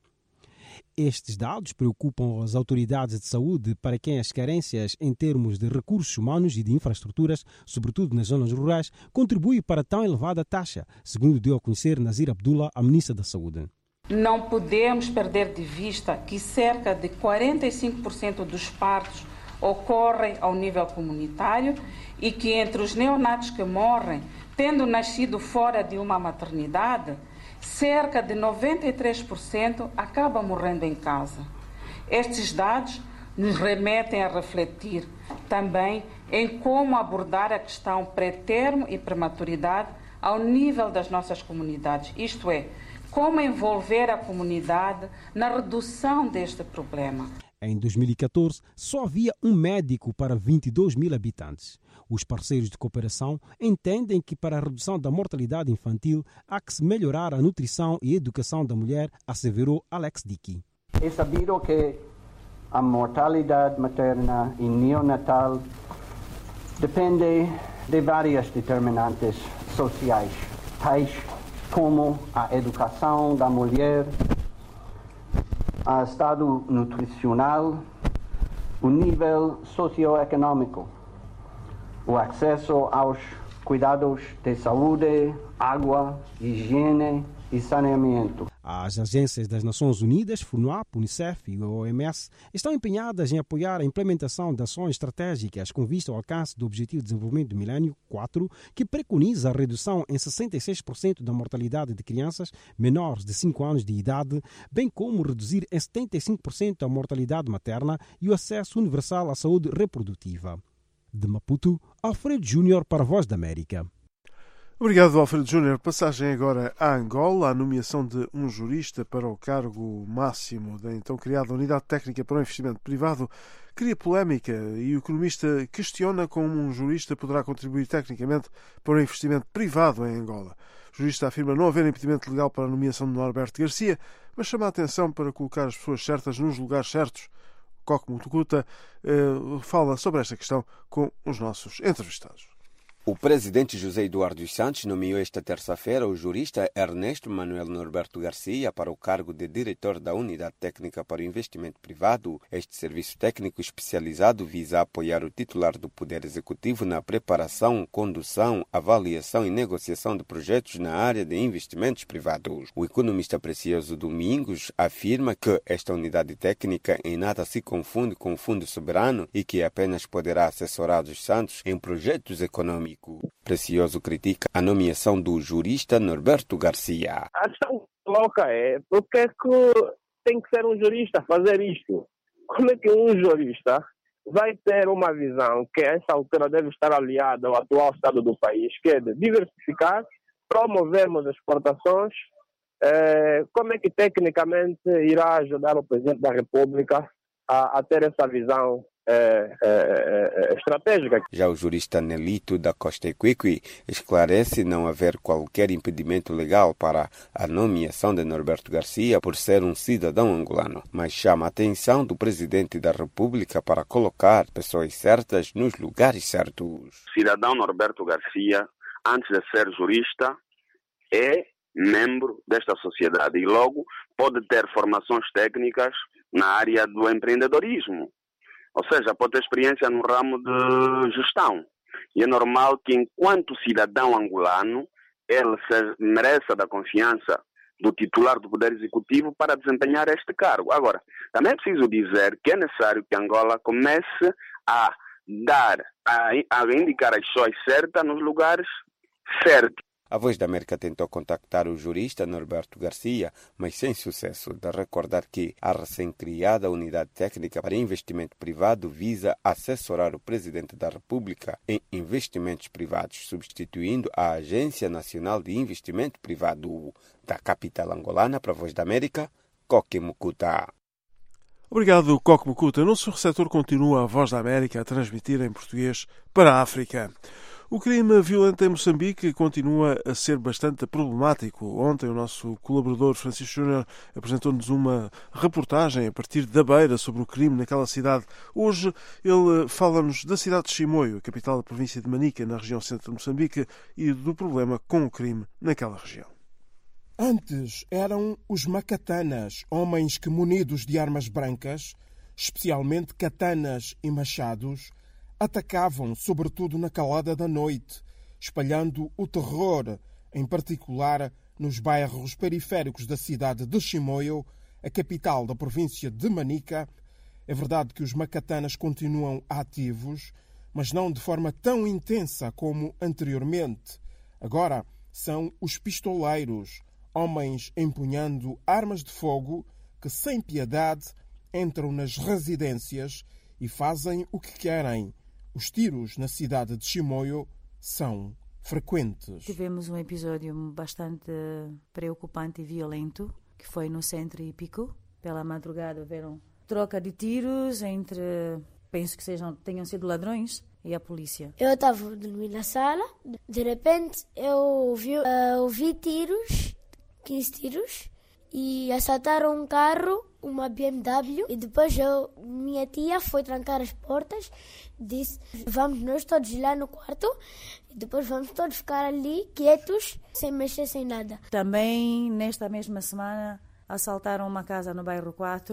Estes dados preocupam as autoridades de saúde, para quem as carências em termos de recursos humanos e de infraestruturas, sobretudo nas zonas rurais, contribuem para tão elevada taxa, segundo deu a conhecer Nazir Abdullah, a ministra da Saúde. Não podemos perder de vista que cerca de quarenta e cinco por cento dos partos ocorrem ao nível comunitário e que entre os neonatos que morrem, tendo nascido fora de uma maternidade, cerca de noventa e três por cento acaba morrendo em casa. Estes dados nos remetem a refletir também em como abordar a questão pré-termo e prematuridade ao nível das nossas comunidades, isto é, como envolver a comunidade na redução deste problema. Em dois mil e catorze, só havia um médico para vinte e dois mil habitantes. Os parceiros de cooperação entendem que para a redução da mortalidade infantil há que se melhorar a nutrição e a educação da mulher, asseverou Alex Dickey. É sabido que a mortalidade materna e neonatal depende de várias determinantes sociais, tais como a educação da mulher, o estado nutricional, o nível socioeconômico, o acesso aos cuidados de saúde, água, higiene e saneamento. As agências das Nações Unidas, FUNAP, Unicef e O M S, estão empenhadas em apoiar a implementação de ações estratégicas com vista ao alcance do Objetivo de Desenvolvimento do Milênio quatro, que preconiza a redução em sessenta e seis por cento da mortalidade de crianças menores de cinco anos de idade, bem como reduzir em setenta e cinco por cento a mortalidade materna e o acesso universal à saúde reprodutiva. De Maputo, Alfredo Júnior para a Voz da América. Obrigado, Alfredo Júnior. Passagem agora à Angola. A nomeação de um jurista para o cargo máximo da então criada Unidade Técnica para o Investimento Privado cria polémica e o economista questiona como um jurista poderá contribuir tecnicamente para o investimento privado em Angola. O jurista afirma não haver impedimento legal para a nomeação de Norberto Garcia, mas chama a atenção para colocar as pessoas certas nos lugares certos. Coque Mutukuta eh, fala sobre esta questão com os nossos entrevistados. O presidente José Eduardo dos Santos nomeou esta terça-feira o jurista Ernesto Manuel Norberto Garcia para o cargo de diretor da Unidade Técnica para o Investimento Privado. Este serviço técnico especializado visa apoiar o titular do Poder Executivo na preparação, condução, avaliação e negociação de projetos na área de investimentos privados. O economista Precioso Domingos afirma que esta unidade técnica em nada se confunde com o Fundo Soberano e que apenas poderá assessorar dos Santos em projetos econômicos. Precioso critica a nomeação do jurista Norberto Garcia. A questão louca é porque é que tem que ser um jurista fazer isto? Como é que um jurista vai ter uma visão que a essa altura deve estar aliada ao atual estado do país, que é de diversificar, promovermos exportações? Eh, como é que tecnicamente irá ajudar o Presidente da República a, a ter essa visão É, é, é, estratégica? Já o jurista Nelito da Costa Equiqui esclarece não haver qualquer impedimento legal para a nomeação de Norberto Garcia por ser um cidadão angolano, mas chama a atenção do presidente da República para colocar pessoas certas nos lugares certos. Cidadão Norberto Garcia, antes de ser jurista, é membro desta sociedade e logo pode ter formações técnicas na área do empreendedorismo. Ou seja, pode ter experiência no ramo de gestão. E é normal que, enquanto cidadão angolano, ele se mereça da confiança do titular do Poder Executivo para desempenhar este cargo. Agora, também é preciso dizer que é necessário que Angola comece a dar, a, a indicar as pessoas certas nos lugares certos. A Voz da América tentou contactar o jurista Norberto Garcia, mas sem sucesso, de recordar que a recém-criada Unidade Técnica para Investimento Privado visa assessorar o Presidente da República em investimentos privados, substituindo a Agência Nacional de Investimento Privado. Da capital angolana para a Voz da América, Coque Mutukuta. Obrigado, Coque Mutukuta. O nosso receptor continua a Voz da América a transmitir em português para a África. O crime violento em Moçambique continua a ser bastante problemático. Ontem o nosso colaborador Francisco Júnior apresentou-nos uma reportagem a partir da Beira sobre o crime naquela cidade. Hoje ele fala-nos da cidade de Chimoio, a capital da província de Manica, na região centro de Moçambique, e do problema com o crime naquela região. Antes eram os macatanas, homens que, munidos de armas brancas, especialmente katanas e machados, atacavam, sobretudo na calada da noite, espalhando o terror, em particular nos bairros periféricos da cidade de Chimoio, a capital da província de Manica. É verdade que os macatanas continuam ativos, mas não de forma tão intensa como anteriormente. Agora são os pistoleiros, homens empunhando armas de fogo que, sem piedade, entram nas residências e fazem o que querem. Os tiros na cidade de Chimoio são frequentes. Tivemos um episódio bastante preocupante e violento, que foi no centro hípico. Pela madrugada houveram troca de tiros entre, penso que sejam, tenham sido ladrões, e a polícia. Eu estava dormindo na sala, de repente eu ouvi, uh, ouvi tiros, quinze tiros, e assaltaram um carro, uma B M W, e depois eu, minha tia foi trancar as portas, disse, vamos nós todos lá no quarto, e depois vamos todos ficar ali, quietos, sem mexer, sem nada. Também, nesta mesma semana, assaltaram uma casa no bairro quatro,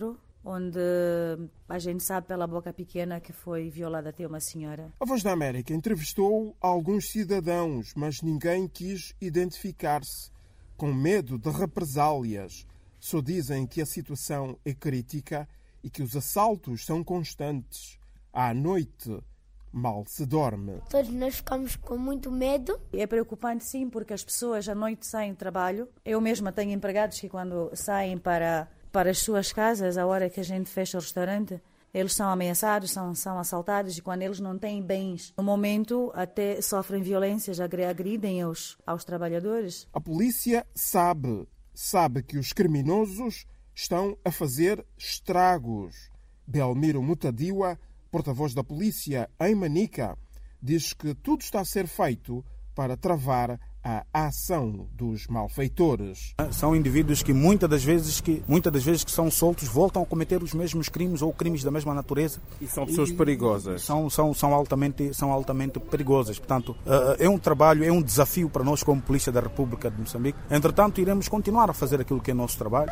onde a gente sabe pela boca pequena que foi violada até uma senhora. A Voz da América entrevistou alguns cidadãos, mas ninguém quis identificar-se, com medo de represálias. Só dizem que a situação é crítica e que os assaltos são constantes. À noite, mal se dorme. Todos nós ficamos com muito medo. É preocupante, sim, porque as pessoas à noite saem de trabalho. Eu mesma tenho empregados que quando saem para, para as suas casas, a hora que a gente fecha o restaurante, eles são ameaçados, são, são assaltados, e quando eles não têm bens, no momento até sofrem violências, agridem aos, aos trabalhadores. A polícia sabe, sabe que os criminosos estão a fazer estragos. Belmiro Mutadiwa, porta-voz da polícia em Manica, diz que tudo está a ser feito para travar a ação dos malfeitores. São indivíduos que muitas das vezes que muitas das vezes que são soltos voltam a cometer os mesmos crimes ou crimes da mesma natureza. E são pessoas e, perigosas. São são são altamente são altamente perigosas. Portanto, é um trabalho, é um desafio para nós como Polícia da República de Moçambique. Entretanto, iremos continuar a fazer aquilo que é nosso trabalho.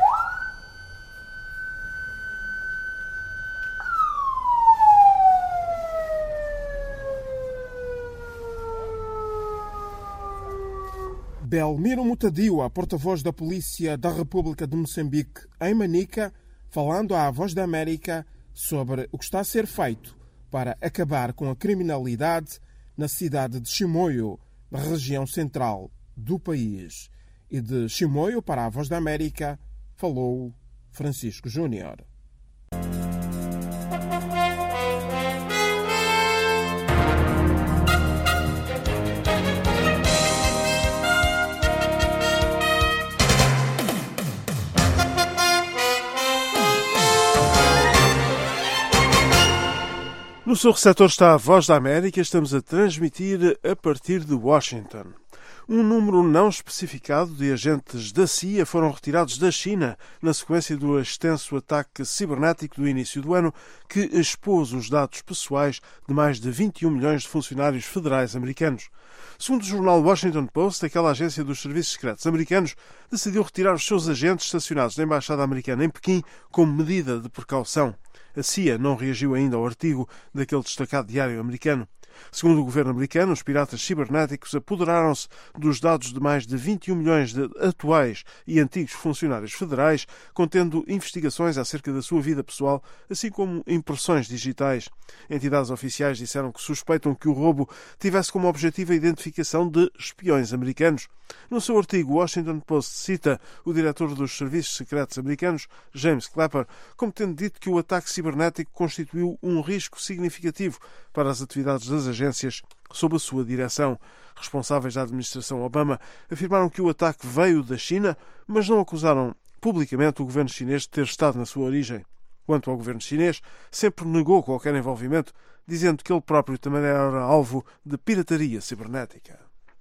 Belmiro Mutadiwa, porta-voz da Polícia da República de Moçambique em Manica, falando à Voz da América sobre o que está a ser feito para acabar com a criminalidade na cidade de Chimoio, na região central do país. E de Chimoio para a Voz da América falou Francisco Júnior. No seu receptor está a Voz da América. Estamos a transmitir a partir de Washington. Um número não especificado de agentes da C I A foram retirados da China na sequência do extenso ataque cibernético do início do ano que expôs os dados pessoais de mais de vinte e um milhões de funcionários federais americanos. Segundo o jornal Washington Post, aquela agência dos serviços secretos americanos decidiu retirar os seus agentes estacionados na Embaixada Americana em Pequim como medida de precaução. A C I A não reagiu ainda ao artigo daquele destacado diário americano. Segundo o governo americano, os piratas cibernéticos apoderaram-se dos dados de mais de vinte e um milhões de atuais e antigos funcionários federais, contendo investigações acerca da sua vida pessoal, assim como impressões digitais. Entidades oficiais disseram que suspeitam que o roubo tivesse como objetivo a identificação de espiões americanos. No seu artigo, o Washington Post cita o diretor dos serviços secretos americanos, James Clapper, como tendo dito que o ataque cibernético constituiu um risco significativo para as atividades das agências sob a sua direção. Responsáveis da administração Obama afirmaram que o ataque veio da China, mas não acusaram publicamente o governo chinês de ter estado na sua origem. Quanto ao governo chinês, sempre negou qualquer envolvimento, dizendo que ele próprio também era alvo de pirataria cibernética.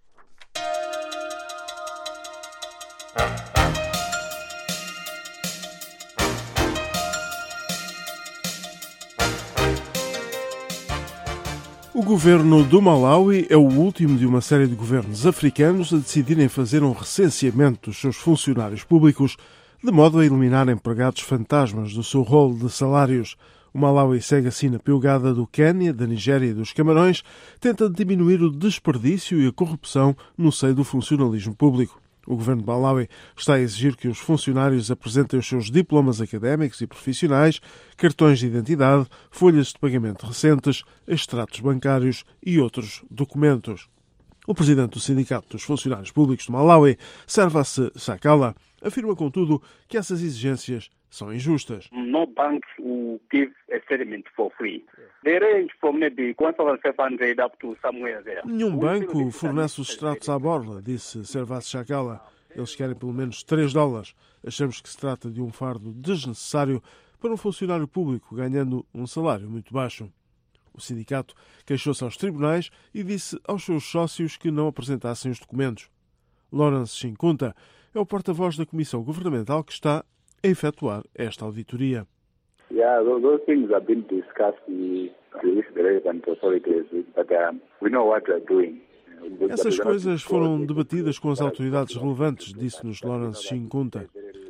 O governo do Malawi é o último de uma série de governos africanos a decidirem fazer um recenseamento dos seus funcionários públicos, de modo a eliminar empregados fantasmas do seu rolo de salários. O Malawi segue assim na pegada do Quênia, da Nigéria e dos Camarões, tenta diminuir o desperdício e a corrupção no seio do funcionalismo público. O governo de Malawi está a exigir que os funcionários apresentem os seus diplomas académicos e profissionais, cartões de identidade, folhas de pagamento recentes, extratos bancários e outros documentos. O presidente do Sindicato dos Funcionários Públicos de Malawi, Servas Sakala, afirma, contudo, que essas exigências são injustas. No bank will give a settlement for free. They range from maybe one thousand five hundred up to somewhere there. Nenhum banco fornece os extratos à borla, disse Servas Sakala. Eles querem pelo menos três dólares. Achamos que se trata de um fardo desnecessário para um funcionário público ganhando um salário muito baixo. O sindicato queixou-se aos tribunais e disse aos seus sócios que não apresentassem os documentos. Lawrence Chinkunta é o porta-voz da comissão governamental que está a efetuar esta auditoria. Yeah, those things have been discussed with the relevant authorities, but um, we know what we are doing. Essas coisas foram debatidas com as autoridades relevantes, disse-nos Lawrence Chinkunta.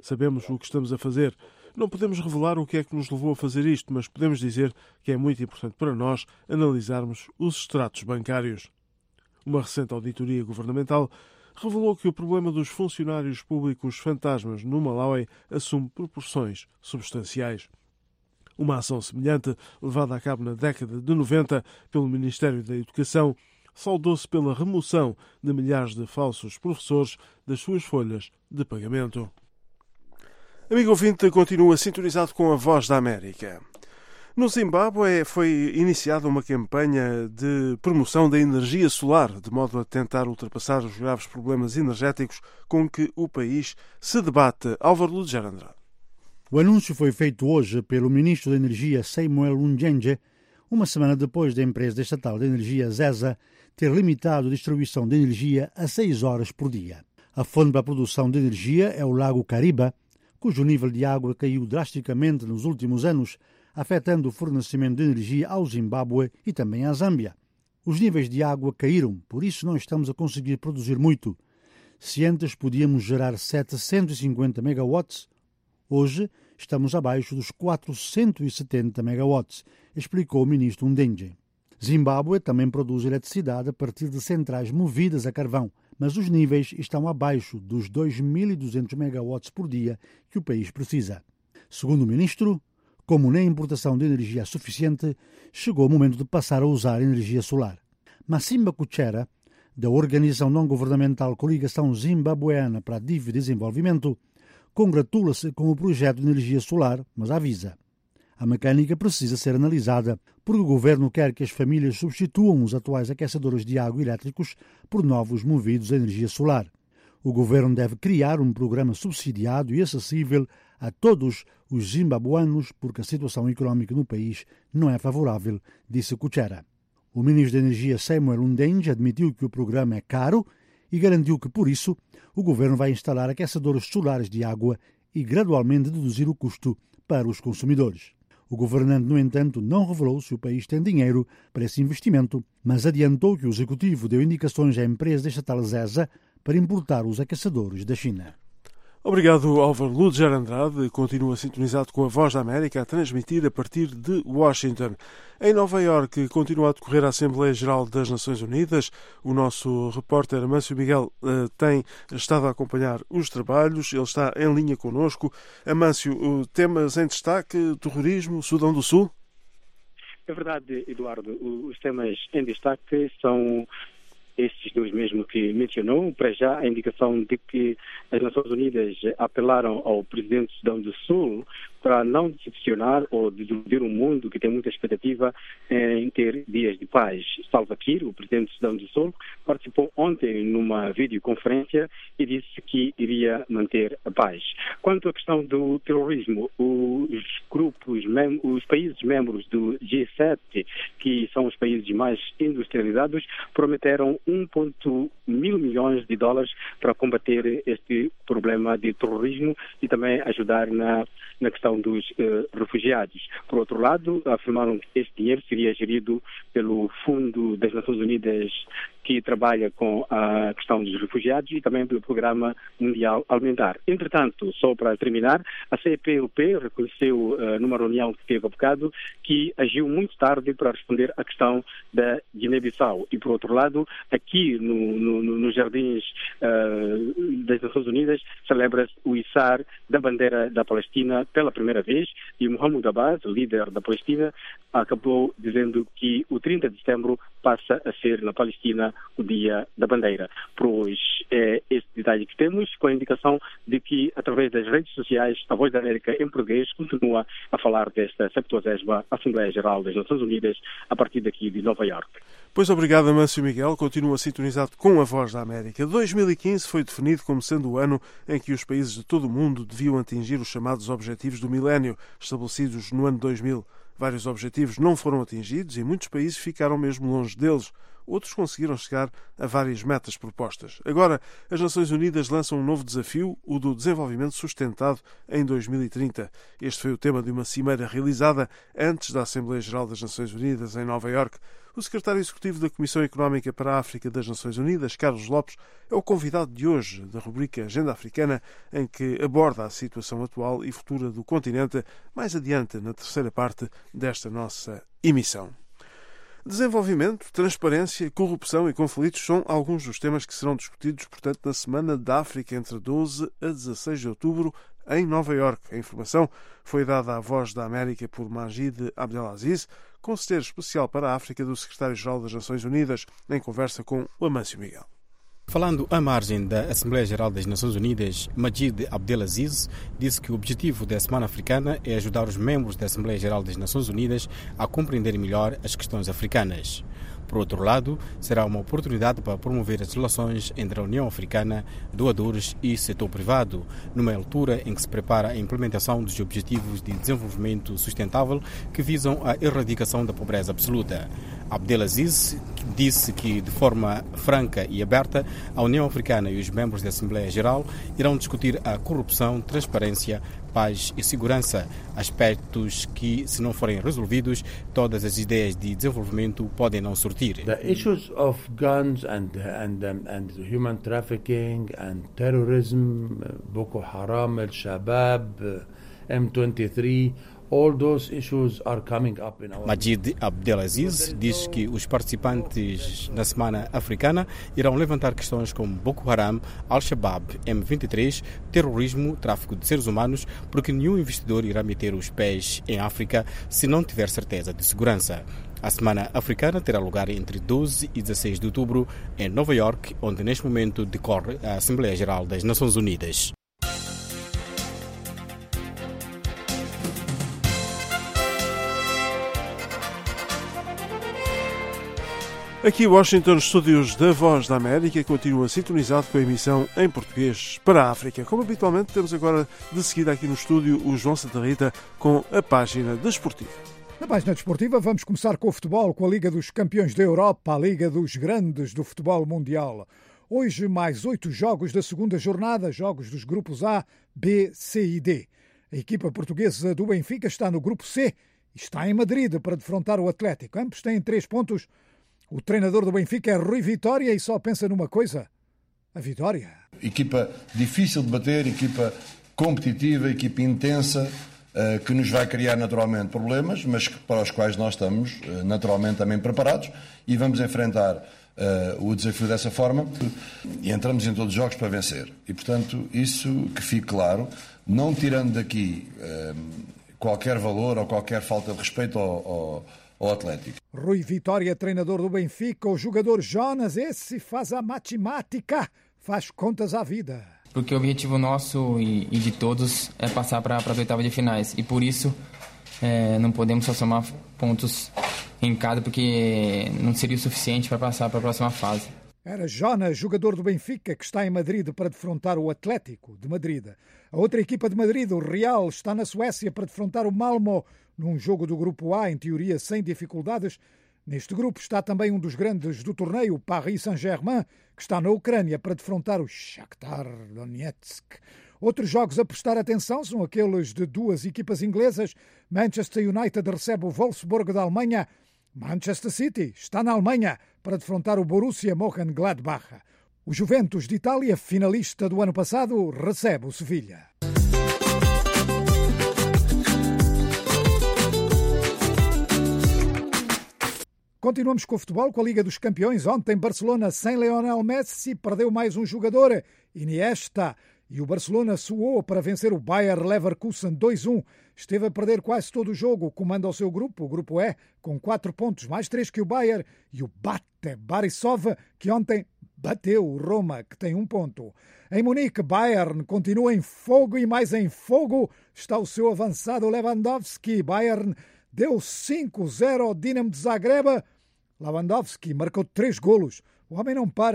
Sabemos o que estamos a fazer. Não podemos revelar o que é que nos levou a fazer isto, mas podemos dizer que é muito importante para nós analisarmos os extratos bancários. Uma recente auditoria governamental revelou que o problema dos funcionários públicos fantasmas no Malawi assume proporções substanciais. Uma ação semelhante, levada a cabo na década de noventa pelo Ministério da Educação, saldou-se pela remoção de milhares de falsos professores das suas folhas de pagamento. Amigo ouvinte, continua sintonizado com a Voz da América. No Zimbábue foi iniciada uma campanha de promoção da energia solar, de modo a tentar ultrapassar os graves problemas energéticos com que o país se debate. Álvaro Ludiger Andrade. O anúncio foi feito hoje pelo ministro da Energia, Samuel Lunjenje, uma semana depois da empresa estatal de energia ZESA ter limitado a distribuição de energia a seis horas por dia. A fonte para a produção de energia é o Lago Kariba, cujo nível de água caiu drasticamente nos últimos anos, afetando o fornecimento de energia ao Zimbábue e também à Zâmbia. Os níveis de água caíram, por isso não estamos a conseguir produzir muito. Se antes podíamos gerar setecentos e cinquenta megawatts, hoje estamos abaixo dos quatrocentos e setenta megawatts, explicou o ministro Ndenje. Zimbábue também produz eletricidade a partir de centrais movidas a carvão, mas os níveis estão abaixo dos dois mil e duzentos megawatts por dia que o país precisa. Segundo o ministro, como nem a importação de energia é suficiente, chegou o momento de passar a usar energia solar. Massimba Kuchera, da organização não-governamental Coligação Zimbabueana para a Desenvolvimento, congratula-se com o projeto de energia solar, mas avisa: a mecânica precisa ser analisada, porque o governo quer que as famílias substituam os atuais aquecedores de água elétricos por novos movidos a energia solar. O governo deve criar um programa subsidiado e acessível a todos os zimbabuanos, porque a situação económica no país não é favorável, disse Kuchera. O ministro da Energia, Samuel Ndenje, admitiu que o programa é caro e garantiu que, por isso, o governo vai instalar aquecedores solares de água e gradualmente reduzir o custo para os consumidores. O governante, no entanto, não revelou se o país tem dinheiro para esse investimento, mas adiantou que o executivo deu indicações à empresa estatal ZESA para importar os aquecedores da China. Obrigado, Álvaro Ludiger Andrade. Continua sintonizado com a Voz da América a transmitir a partir de Washington. Em Nova Iorque continua a decorrer a Assembleia Geral das Nações Unidas. O nosso repórter Amâncio Miguel uh, tem estado a acompanhar os trabalhos. Ele está em linha connosco. Amâncio, uh, temas em destaque: terrorismo, Sudão do Sul? É verdade, Eduardo. Os temas em destaque são esses dois mesmo que mencionou. Para já, a indicação de que as Nações Unidas apelaram ao presidente do Sudão do Sul para não decepcionar ou desiludir um mundo que tem muita expectativa em ter dias de paz. Salva Kiir, o presidente do Sudão do Sul, participou ontem numa videoconferência e disse que iria manter a paz. Quanto à questão do terrorismo, os grupos, os países membros do G sete, que são os países mais industrializados, prometeram um vírgula mil milhões de dólares para combater este problema de terrorismo e também ajudar na, na questão dos uh, refugiados. Por outro lado, afirmaram que este dinheiro seria gerido pelo Fundo das Nações Unidas, que trabalha com a questão dos refugiados, e também pelo Programa Mundial Alimentar. Entretanto, só para terminar, a C P L P reconheceu uh, numa reunião que teve há bocado que agiu muito tarde para responder à questão da Guiné-Bissau. E, por outro lado, aqui no, no, nos jardins uh, das Nações Unidas celebra-se o içar da bandeira da Palestina pela primeira vez, e Mohamed Abbas, o líder da Palestina, acabou dizendo que o trinta de setembro passa a ser na Palestina o dia da bandeira. Por hoje é este detalhe que temos, com a indicação de que, através das redes sociais, a Voz da América em português continua a falar desta septuagésima Assembleia Geral das Nações Unidas a partir daqui de Nova Iorque. Pois obrigado, Amâncio Miguel. Continua sintonizado com a Voz da América. dois mil e quinze foi definido como sendo o ano em que os países de todo o mundo deviam atingir os chamados Objetivos do Milénio, estabelecidos no ano dois mil. Vários objetivos não foram atingidos e muitos países ficaram mesmo longe deles. outros conseguiram chegar a várias metas propostas. Agora, as Nações Unidas lançam um novo desafio, o do desenvolvimento sustentado em dois mil e trinta. Este foi o tema de uma cimeira realizada antes da Assembleia Geral das Nações Unidas em Nova Iorque. O secretário executivo da Comissão Económica para a África das Nações Unidas, Carlos Lopes, é o convidado de hoje da rubrica Agenda Africana, em que aborda a situação atual e futura do continente, mais adiante na terceira parte desta nossa emissão. Desenvolvimento, transparência, corrupção e conflitos são alguns dos temas que serão discutidos, portanto, na Semana da África entre doze a dezasseis de outubro em Nova Iorque. A informação foi dada à Voz da América por Majid Abdelaziz, conselheiro especial para a África do Secretário-Geral das Nações Unidas, em conversa com o Amâncio Miguel. Falando à margem da Assembleia Geral das Nações Unidas, Majid Abdelaziz disse que o objetivo da Semana Africana é ajudar os membros da Assembleia Geral das Nações Unidas a compreender melhor as questões africanas. Por outro lado, será uma oportunidade para promover as relações entre a União Africana, doadores e setor privado, numa altura em que se prepara a implementação dos Objetivos de Desenvolvimento Sustentável que visam a erradicação da pobreza absoluta. Abdelaziz disse que, de forma franca e aberta, a União Africana e os membros da Assembleia Geral irão discutir a corrupção, transparência, paz e segurança, aspectos que, se não forem resolvidos, todas as ideias de desenvolvimento podem não surtir. The issues of guns and and um, and human trafficking and terrorism, Boko Haram, Al-Shabaab, M twenty-three, all those issues are coming up in our... Majid Abdelaziz diz que os participantes na Semana Africana irão levantar questões como Boko Haram, Al-Shabaab, M vinte e três, terrorismo, tráfico de seres humanos, porque nenhum investidor irá meter os pés em África se não tiver certeza de segurança. A Semana Africana terá lugar entre doze e dezasseis de outubro em Nova Iorque, onde neste momento decorre a Assembleia Geral das Nações Unidas. Aqui Washington, estúdios da Voz da América, continua sintonizado com a emissão em português para a África. Como habitualmente, temos agora de seguida aqui no estúdio o João Santa Rita com a página desportiva. Na página desportiva vamos começar com o futebol, com a Liga dos Campeões da Europa, a Liga dos Grandes do Futebol Mundial. Hoje mais oito jogos da segunda jornada, jogos dos grupos A, B, C e D. A equipa portuguesa do Benfica está no grupo C e está em Madrid para defrontar o Atlético. Ambos têm três pontos. O treinador do Benfica é Rui Vitória e só pensa numa coisa: a vitória. Equipa difícil de bater, equipa competitiva, equipa intensa, que nos vai criar naturalmente problemas, mas para os quais nós estamos naturalmente também preparados e vamos enfrentar o desafio dessa forma e entramos em todos os jogos para vencer. E, portanto, isso que fique claro, não tirando daqui qualquer valor ou qualquer falta de respeito ao, ao ao Atlético. Rui Vitória, treinador do Benfica, o jogador Jonas, esse faz a matemática, faz contas à vida. Porque o objetivo nosso e, e de todos é passar para as oitavas de finais. E por isso é, não podemos só somar pontos em cada, porque não seria o suficiente para passar para a próxima fase. Era Jonas, jogador do Benfica, que está em Madrid para defrontar o Atlético de Madrid. A outra equipa de Madrid, o Real, está na Suécia para defrontar o Malmö, num jogo do grupo A, em teoria sem dificuldades. Neste grupo está também um dos grandes do torneio, o Paris Saint-Germain, que está na Ucrânia para defrontar o Shakhtar Donetsk. Outros jogos a prestar atenção são aqueles de duas equipas inglesas. Manchester United recebe o Wolfsburg da Alemanha. Manchester City está na Alemanha para defrontar o Borussia Mönchengladbach. O Juventus de Itália, finalista do ano passado, recebe o Sevilha. Continuamos com o futebol, com a Liga dos Campeões. Ontem, Barcelona sem Lionel Messi perdeu mais um jogador, Iniesta. E o Barcelona suou para vencer o Bayer Leverkusen dois a um. Esteve a perder quase todo o jogo. Comanda o seu grupo, o grupo E, com quatro pontos, mais três que o Bayer. E o Bate Borisov, que ontem bateu o Roma, que tem um ponto. Em Munique, Bayern continua em fogo e mais em fogo está o seu avançado Lewandowski. Bayern deu cinco a zero ao Dinamo de Zagreb. Lewandowski marcou três golos. O homem não para.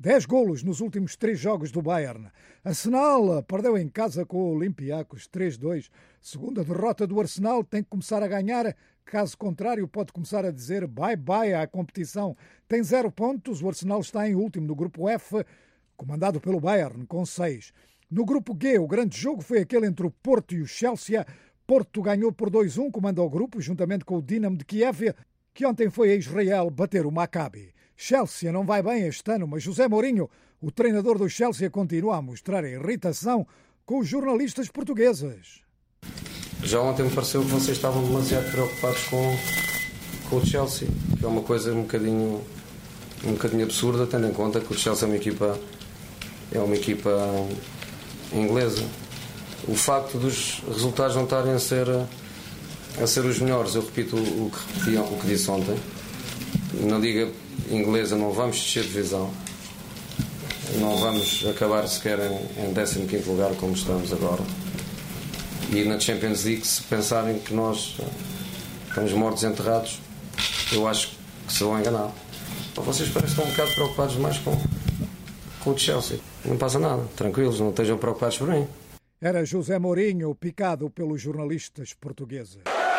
Dez golos nos últimos três jogos do Bayern. Arsenal perdeu em casa com o Olympiacos três a dois. Segunda derrota do Arsenal, tem que começar a ganhar. Caso contrário, pode começar a dizer bye-bye à competição. Tem zero pontos, o Arsenal está em último no grupo F, comandado pelo Bayern, com seis. No grupo G, o grande jogo foi aquele entre o Porto e o Chelsea. Porto ganhou por dois a um, comanda o grupo, juntamente com o Dinamo de Kiev, que ontem foi a Israel bater o Maccabi. Chelsea não vai bem este ano, mas José Mourinho, o treinador do Chelsea, continua a mostrar irritação com os jornalistas portugueses. Já ontem me pareceu que vocês estavam demasiado preocupados com, com o Chelsea, que é uma coisa um bocadinho, um bocadinho absurda, tendo em conta que o Chelsea é uma equipa, é uma equipa inglesa. O facto dos resultados não estarem a ser, a ser os melhores, eu repito o que, repeti, o que disse ontem, na Liga Inglesa não vamos descer de divisão, não vamos acabar sequer em, em décimo quinto lugar como estamos agora. E na Champions League, se pensarem que nós estamos mortos e enterrados, eu acho que se vão enganar. Vocês parecem estar um bocado preocupados mais com, com o Chelsea. Não passa nada, tranquilos, não estejam preocupados por mim. Era José Mourinho, picado pelos jornalistas portugueses.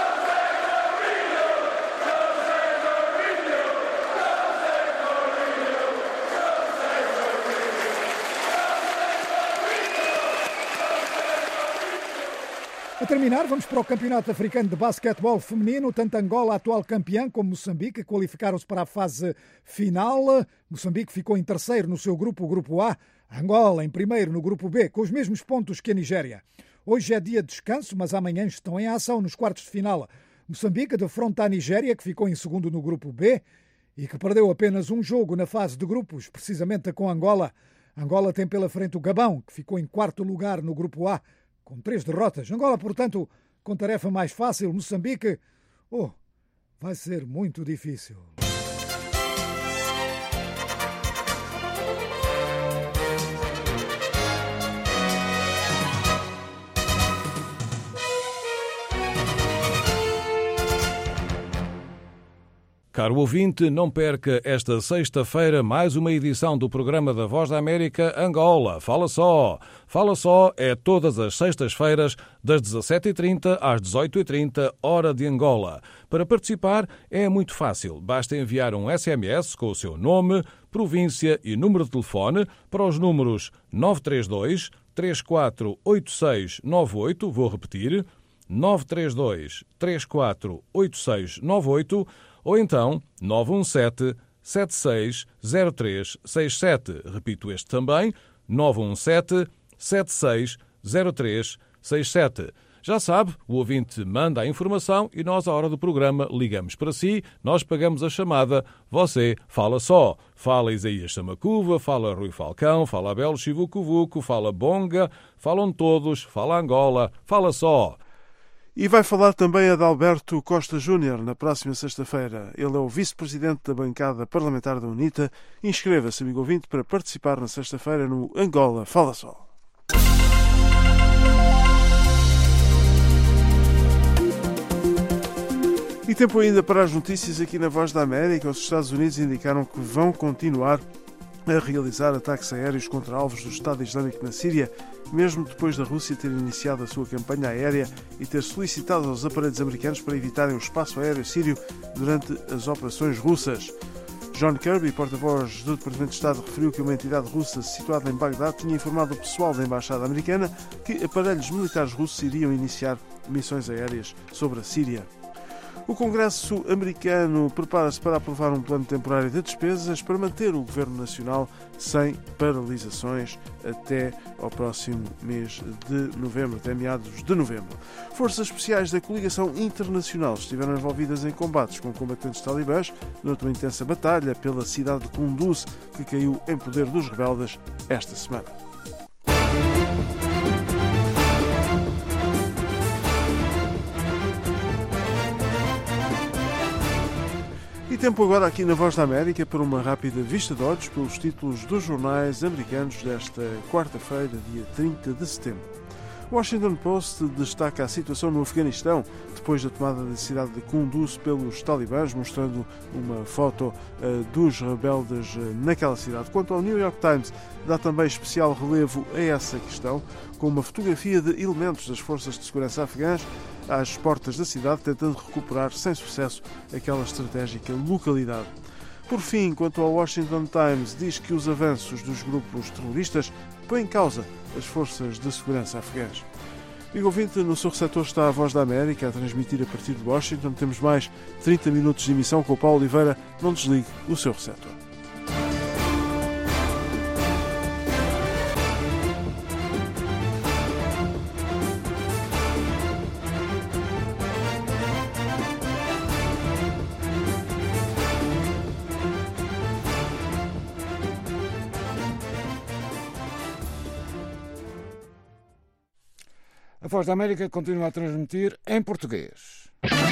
A terminar, vamos para o Campeonato Africano de Basquetebol Feminino. Tanto Angola, atual campeã, como Moçambique qualificaram-se para a fase final. Moçambique ficou em terceiro no seu grupo, o Grupo A. Angola em primeiro no Grupo B, com os mesmos pontos que a Nigéria. Hoje é dia de descanso, mas amanhã estão em ação nos quartos de final. Moçambique defronta a Nigéria, que ficou em segundo no Grupo B e que perdeu apenas um jogo na fase de grupos, precisamente com Angola. Angola tem pela frente o Gabão, que ficou em quarto lugar no Grupo A, com três derrotas. Angola, portanto, com tarefa mais fácil. Moçambique, oh, vai ser muito difícil. Caro ouvinte, não perca esta sexta-feira mais uma edição do programa da Voz da América Angola. Fala só! Fala só é todas as sextas-feiras, das dezassete e trinta às dezoito e trinta, hora de Angola. Para participar é muito fácil. Basta enviar um S M S com o seu nome, província e número de telefone para os números nove três dois, três quatro oito seis nove oito, vou repetir, nove três dois, três quatro oito seis nove oito, ou então nove um sete, sete seis zero três seis sete. Repito este também, nove um sete, sete seis zero três seis sete. Já sabe, o ouvinte manda a informação e nós, à hora do programa, ligamos para si, nós pagamos a chamada, você fala só. Fala Isaías Samacuva, fala Rui Falcão, fala Abel Chivucuvuco, fala Bonga, falam todos, fala Angola, fala só. E vai falar também Adalberto Costa Júnior na próxima sexta-feira. Ele é o vice-presidente da bancada parlamentar da UNITA. Inscreva-se, amigo ouvinte, para participar na sexta-feira no Angola Fala Só. E tempo ainda para as notícias aqui na Voz da América. Os Estados Unidos indicaram que vão continuar a realizar ataques aéreos contra alvos do Estado Islâmico na Síria, mesmo depois da Rússia ter iniciado a sua campanha aérea e ter solicitado aos aparelhos americanos para evitarem o espaço aéreo sírio durante as operações russas. John Kirby, porta-voz do Departamento de Estado, referiu que uma entidade russa situada em Bagdá tinha informado o pessoal da Embaixada Americana que aparelhos militares russos iriam iniciar missões aéreas sobre a Síria. O Congresso americano prepara-se para aprovar um plano temporário de despesas para manter o Governo Nacional sem paralisações até ao próximo mês de novembro, até meados de novembro. Forças especiais da coligação internacional estiveram envolvidas em combates com combatentes talibãs noutra intensa batalha pela cidade de Kunduz, que caiu em poder dos rebeldes esta semana. E tempo agora aqui na Voz da América para uma rápida vista de olhos pelos títulos dos jornais americanos desta quarta-feira, dia trinta de setembro. O Washington Post destaca a situação no Afeganistão depois da tomada da cidade de Kunduz pelos talibãs, mostrando uma foto uh, dos rebeldes uh, naquela cidade. Quanto ao New York Times, dá também especial relevo a essa questão, com uma fotografia de elementos das forças de segurança afegãs às portas da cidade, tentando recuperar sem sucesso aquela estratégica localidade. Por fim, quanto ao Washington Times, diz que os avanços dos grupos terroristas põem em causa as forças de segurança afegãs. Amigo ouvinte, no seu receptor está a Voz da América, a transmitir a partir de Washington. Temos mais trinta minutos de emissão com o Paulo Oliveira. Não desligue o seu receptor. A Voz da América continua a transmitir em português.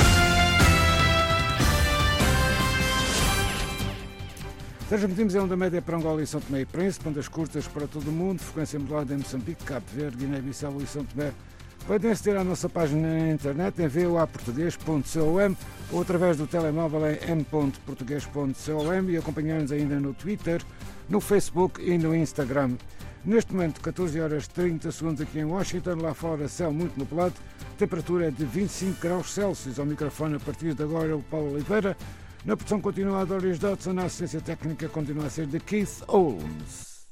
Transmitimos em onda média para Angola e São Tomé e Príncipe, ondas curtas para todo o mundo, frequência modulada em Moçambique, Cabo Verde, Guiné-Bissau e São Tomé. Podem aceder à nossa página na internet em v o a português ponto com ou através do telemóvel em m ponto português ponto com e acompanhar-nos ainda no Twitter, no Facebook e no Instagram. Neste momento, catorze horas e trinta segundos aqui em Washington, lá fora céu muito nublado, temperatura é de vinte e cinco graus Celsius. Ao microfone a partir de agora o Paulo Oliveira. Na produção continua a Doris Dodson, a assistência técnica continua a ser de Keith Holmes.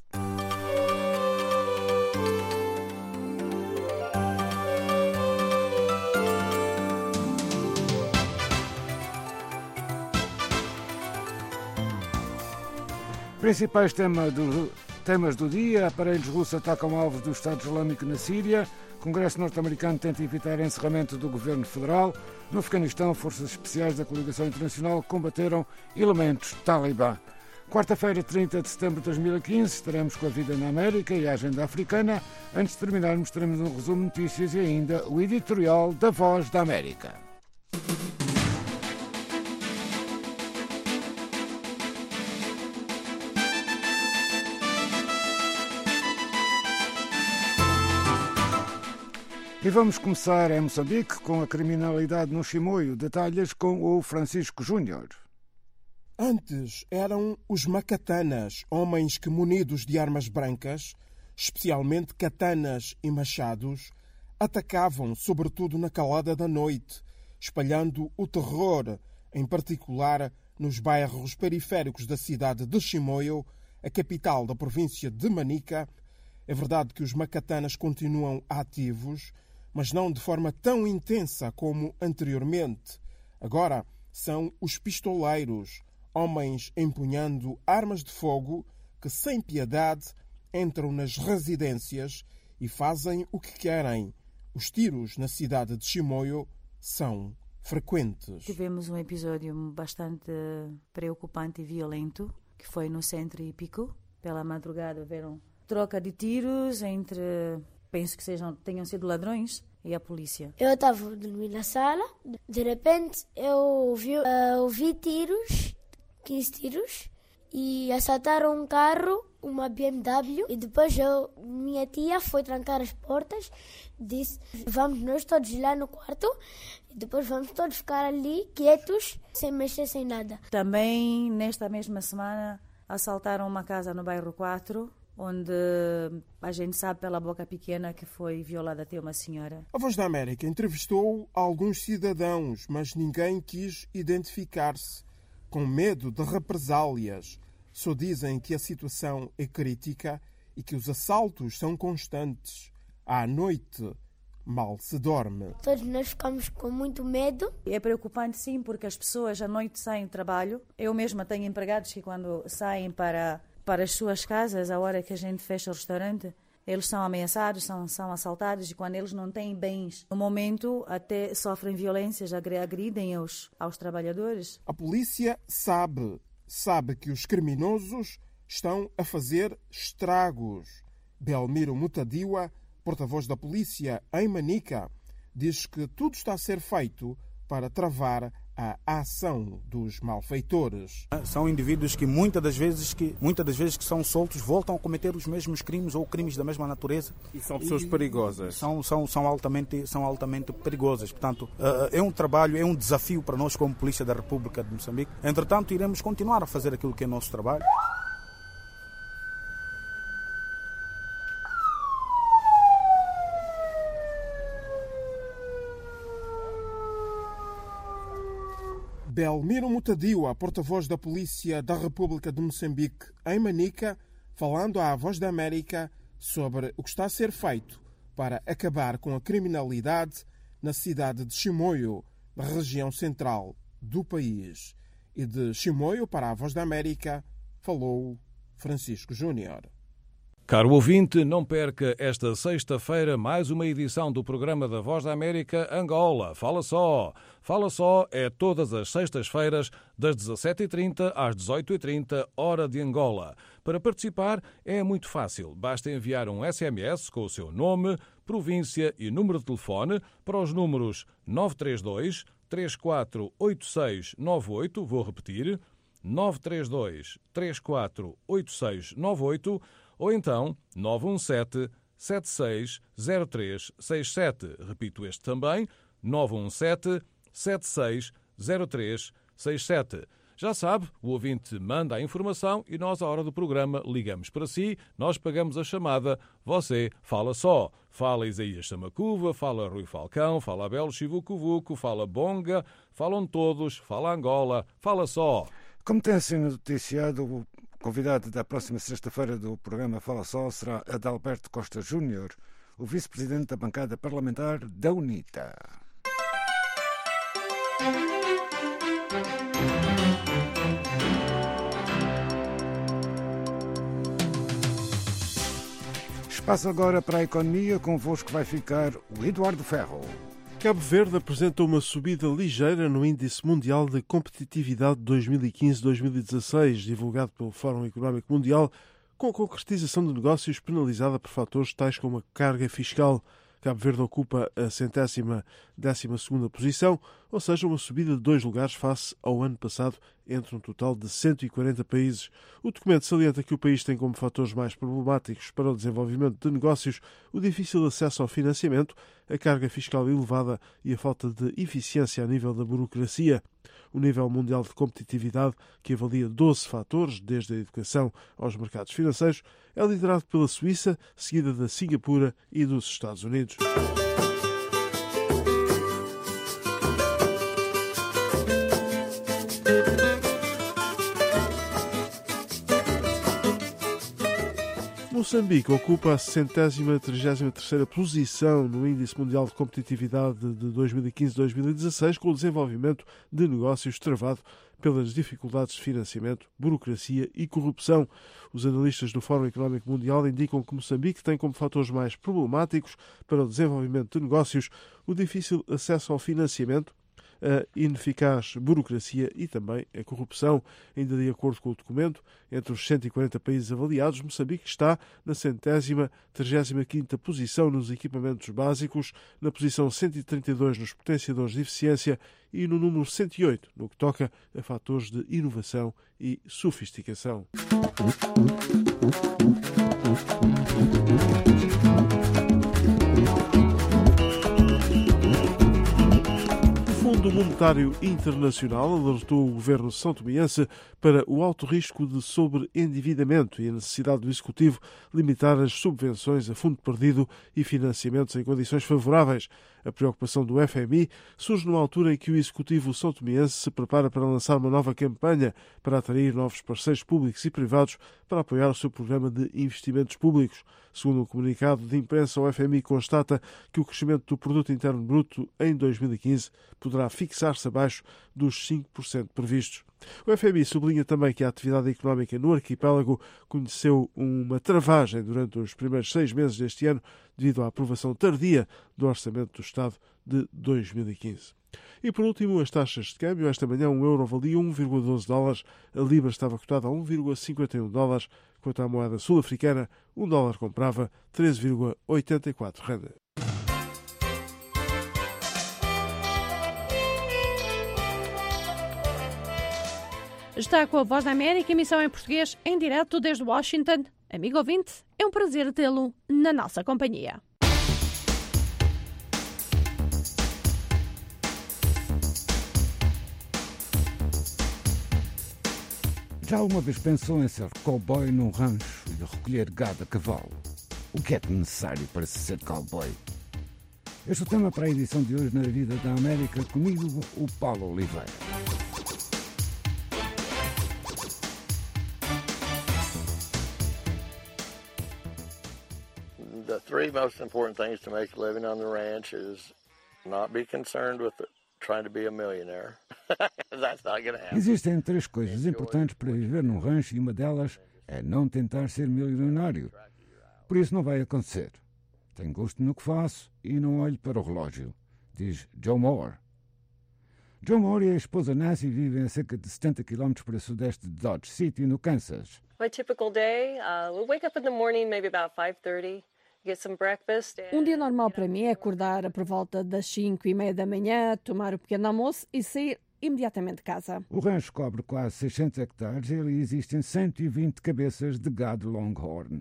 Principais temas do, temas do dia: aparelhos russos atacam alvos do Estado Islâmico na Síria. Congresso norte-americano tenta evitar encerramento do governo federal. No Afeganistão, forças especiais da coligação internacional combateram elementos talibã. Quarta-feira, trinta de setembro de dois mil e quinze, estaremos com a vida na América e a agenda africana. Antes de terminarmos, teremos um resumo de notícias e ainda o editorial da Voz da América. E vamos começar em Moçambique com a criminalidade no Chimoio. Detalhes com o Francisco Júnior. Antes eram os macatanas, homens que, munidos de armas brancas, especialmente katanas e machados, atacavam sobretudo na calada da noite, espalhando o terror, em particular nos bairros periféricos da cidade de Chimoio, a capital da província de Manica. É verdade que os macatanas continuam ativos, mas não de forma tão intensa como anteriormente. Agora são os pistoleiros, homens empunhando armas de fogo que, sem piedade, entram nas residências e fazem o que querem. Os tiros na cidade de Chimoio são frequentes. Tivemos um episódio bastante preocupante e violento, que foi no centro hípico. Pela madrugada houveram troca de tiros entre, penso que sejam, tenham sido ladrões, e a polícia. Eu estava dormindo na sala, de repente eu ouvi, uh, ouvi tiros, quinze tiros, e assaltaram um carro, uma B M W, e depois eu, minha tia foi trancar as portas, disse, vamos nós todos lá no quarto, e depois vamos todos ficar ali, quietos, sem mexer, sem nada. Também, nesta mesma semana, assaltaram uma casa no bairro quatro, onde a gente sabe pela boca pequena que foi violada até uma senhora. A Voz da América entrevistou alguns cidadãos, mas ninguém quis identificar-se, com medo de represálias. Só dizem que a situação é crítica e que os assaltos são constantes. À noite, mal se dorme. Todos nós ficamos com muito medo. É preocupante, sim, porque as pessoas à noite saem do trabalho. Eu mesma tenho empregados que quando saem para... para as suas casas, a hora que a gente fecha o restaurante, eles são ameaçados, são, são assaltados, e quando eles não têm bens, no momento até sofrem violências, agridem aos, aos trabalhadores. A polícia sabe, sabe que os criminosos estão a fazer estragos. Belmiro Mutadiwa, porta-voz da polícia em Manica, diz que tudo está a ser feito para travar à ação dos malfeitores. São indivíduos que muitas das vezes que muitas das vezes que são soltos voltam a cometer os mesmos crimes ou crimes da mesma natureza. E são pessoas e, perigosas. São, são, são, altamente, são altamente perigosas. Portanto, é um trabalho, é um desafio para nós como Polícia da República de Moçambique. Entretanto, iremos continuar a fazer aquilo que é nosso trabalho. Belmiro Mutadiwa, porta-voz da Polícia da República de Moçambique, em Manica, falando à Voz da América sobre o que está a ser feito para acabar com a criminalidade na cidade de Chimoio, na região central do país. E de Chimoio para a Voz da América falou Francisco Júnior. Caro ouvinte, não perca esta sexta-feira mais uma edição do programa da Voz da América Angola. Fala só! Fala só é todas as sextas-feiras, das dezassete e trinta às dezoito e trinta, hora de Angola. Para participar é muito fácil. Basta enviar um S M S com o seu nome, província e número de telefone para os números nove três dois, três quatro oito seis nove oito, vou repetir, nove três dois, três quatro oito seis nove oito, ou então nove um sete, sete seis zero três seis sete. Repito este também, nove um sete, sete seis zero três seis sete. Já sabe, o ouvinte manda a informação e nós, à hora do programa, ligamos para si, nós pagamos a chamada, você fala só. Fala Isaías Samacuva, fala Rui Falcão, fala Abel Chivucuvuco, fala Bonga, falam todos, fala Angola, fala só. Como tem sido noticiado, o convidado da próxima sexta-feira do programa Fala Só será Adalberto Costa Júnior, o vice-presidente da bancada parlamentar da UNITA. Espaço agora para a economia, convosco vai ficar o Eduardo Ferro. Cabo Verde apresenta uma subida ligeira no Índice Mundial de Competitividade dois mil e quinze a dois mil e dezasseis, divulgado pelo Fórum Económico Mundial, com a concretização de negócios penalizada por fatores tais como a carga fiscal. Cabo Verde ocupa a centésima décima segunda posição, ou seja, uma subida de dois lugares face ao ano passado, entre um total de cento e quarenta países. O documento salienta que o país tem como fatores mais problemáticos para o desenvolvimento de negócios o difícil acesso ao financiamento, a carga fiscal elevada e a falta de eficiência a nível da burocracia. O nível mundial de competitividade, que avalia doze fatores, desde a educação aos mercados financeiros, é liderado pela Suíça, seguida da Singapura e dos Estados Unidos. Moçambique ocupa a centésima trigésima terceira posição no Índice Mundial de Competitividade de dois mil e quinze a dois mil e dezasseis, com o desenvolvimento de negócios travado pelas dificuldades de financiamento, burocracia e corrupção. Os analistas do Fórum Económico Mundial indicam que Moçambique tem como fatores mais problemáticos para o desenvolvimento de negócios o difícil acesso ao financiamento, a ineficaz burocracia e também a corrupção. Ainda de acordo com o documento, entre os cento e quarenta países avaliados, Moçambique está na centésima trigésima quinta posição nos equipamentos básicos, na posição cento e trinta e dois nos potenciadores de eficiência e no número cento e oito no que toca a fatores de inovação e sofisticação. O Fundo Monetário Internacional alertou o governo são-tomiense para o alto risco de sobreendividamento e a necessidade do Executivo limitar as subvenções a fundo perdido e financiamentos em condições favoráveis. A preocupação do F M I surge numa altura em que o Executivo são-tomiense se prepara para lançar uma nova campanha para atrair novos parceiros públicos e privados para apoiar o seu programa de investimentos públicos. Segundo um comunicado de imprensa, o F M I constata que o crescimento do Produto Interno Bruto em dois mil e quinze poderá fixar-se abaixo dos cinco por cento previstos. O F M I sublinha também que a atividade económica no arquipélago conheceu uma travagem durante os primeiros seis meses deste ano devido à aprovação tardia do Orçamento do Estado de dois mil e quinze. E por último, as taxas de câmbio. Esta manhã um euro valia um vírgula doze dólares, a libra estava cotada a um vírgula cinquenta e um dólares, quanto à moeda sul-africana, um dólar comprava treze vírgula oitenta e quatro rand. Está com a Voz da América, emissão em português, em direto desde Washington. Amigo ouvinte, é um prazer tê-lo na nossa companhia. Já alguma vez pensou em ser cowboy num rancho e recolher gado a cavalo? O que é necessário para se ser cowboy? Este é o tema para a edição de hoje na Vida da América, comigo, o Paulo Oliveira. The three most important things to make a living on the ranch is not be concerned with trying to be a millionaire. That's not going to happen. Existem três coisas importantes para viver num rancho e uma delas é não tentar ser milionário. Por isso não vai acontecer. Tenho gosto no que faço e não olho para o relógio, diz Joe Moore. Joe Moore e a esposa Nancy vivem a cerca de setenta quilómetros para o sudeste de Dodge City, no Kansas. My typical day, uh, we wake up in the morning maybe about five thirty. Um dia normal para mim é acordar por volta das cinco e meia da manhã, tomar o pequeno almoço e sair imediatamente de casa. O rancho cobre quase seiscentos hectares e ali existem cento e vinte cabeças de gado Longhorn.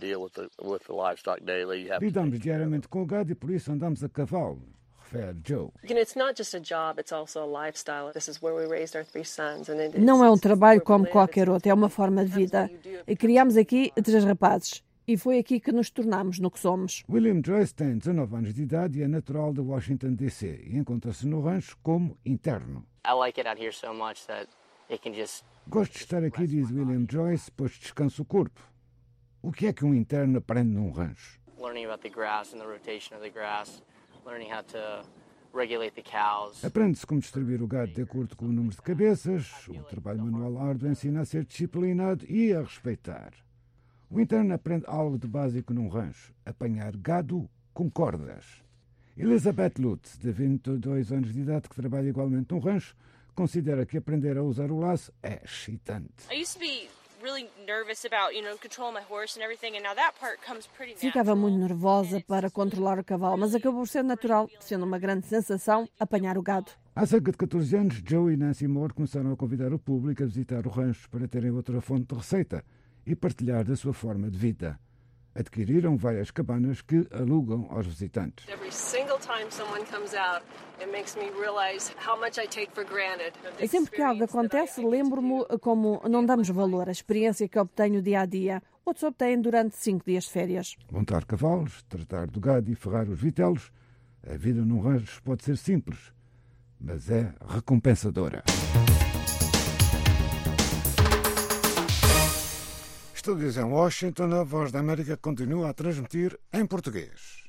Lidamos diariamente com o gado e por isso andamos a cavalo, refere Joe. Não é um trabalho como qualquer outro, é uma forma de vida. Criamos aqui três rapazes. E foi aqui que nos tornámos no que somos. William Joyce tem dezanove anos de idade e é natural de Washington, D C e encontra-se no rancho como interno. Gosto de estar aqui, diz William Joyce, pois descansa o corpo. O que é que um interno aprende num rancho? Aprende-se como distribuir o gado de acordo com o número de cabeças. O trabalho manual árduo ensina a ser disciplinado e a respeitar. O interno aprende algo de básico num rancho, apanhar gado com cordas. Elizabeth Lutz, de vinte e dois anos de idade, que trabalha igualmente num rancho, considera que aprender a usar o laço é excitante. Ficava muito nervosa para controlar o cavalo, mas acabou por ser natural, sendo uma grande sensação apanhar o gado. Há cerca de catorze anos, Joe e Nancy Moore começaram a convidar o público a visitar o rancho para terem outra fonte de receita e partilhar da sua forma de vida. Adquiriram várias cabanas que alugam aos visitantes. Sempre que algo acontece, lembro-me como não damos valor à experiência que obtenho dia a dia. Outros obtêm durante cinco dias de férias. Montar cavalos, tratar do gado e ferrar os vitelos. A vida num rancho pode ser simples, mas é recompensadora. Estúdios em Washington, a Voz da América continua a transmitir em português.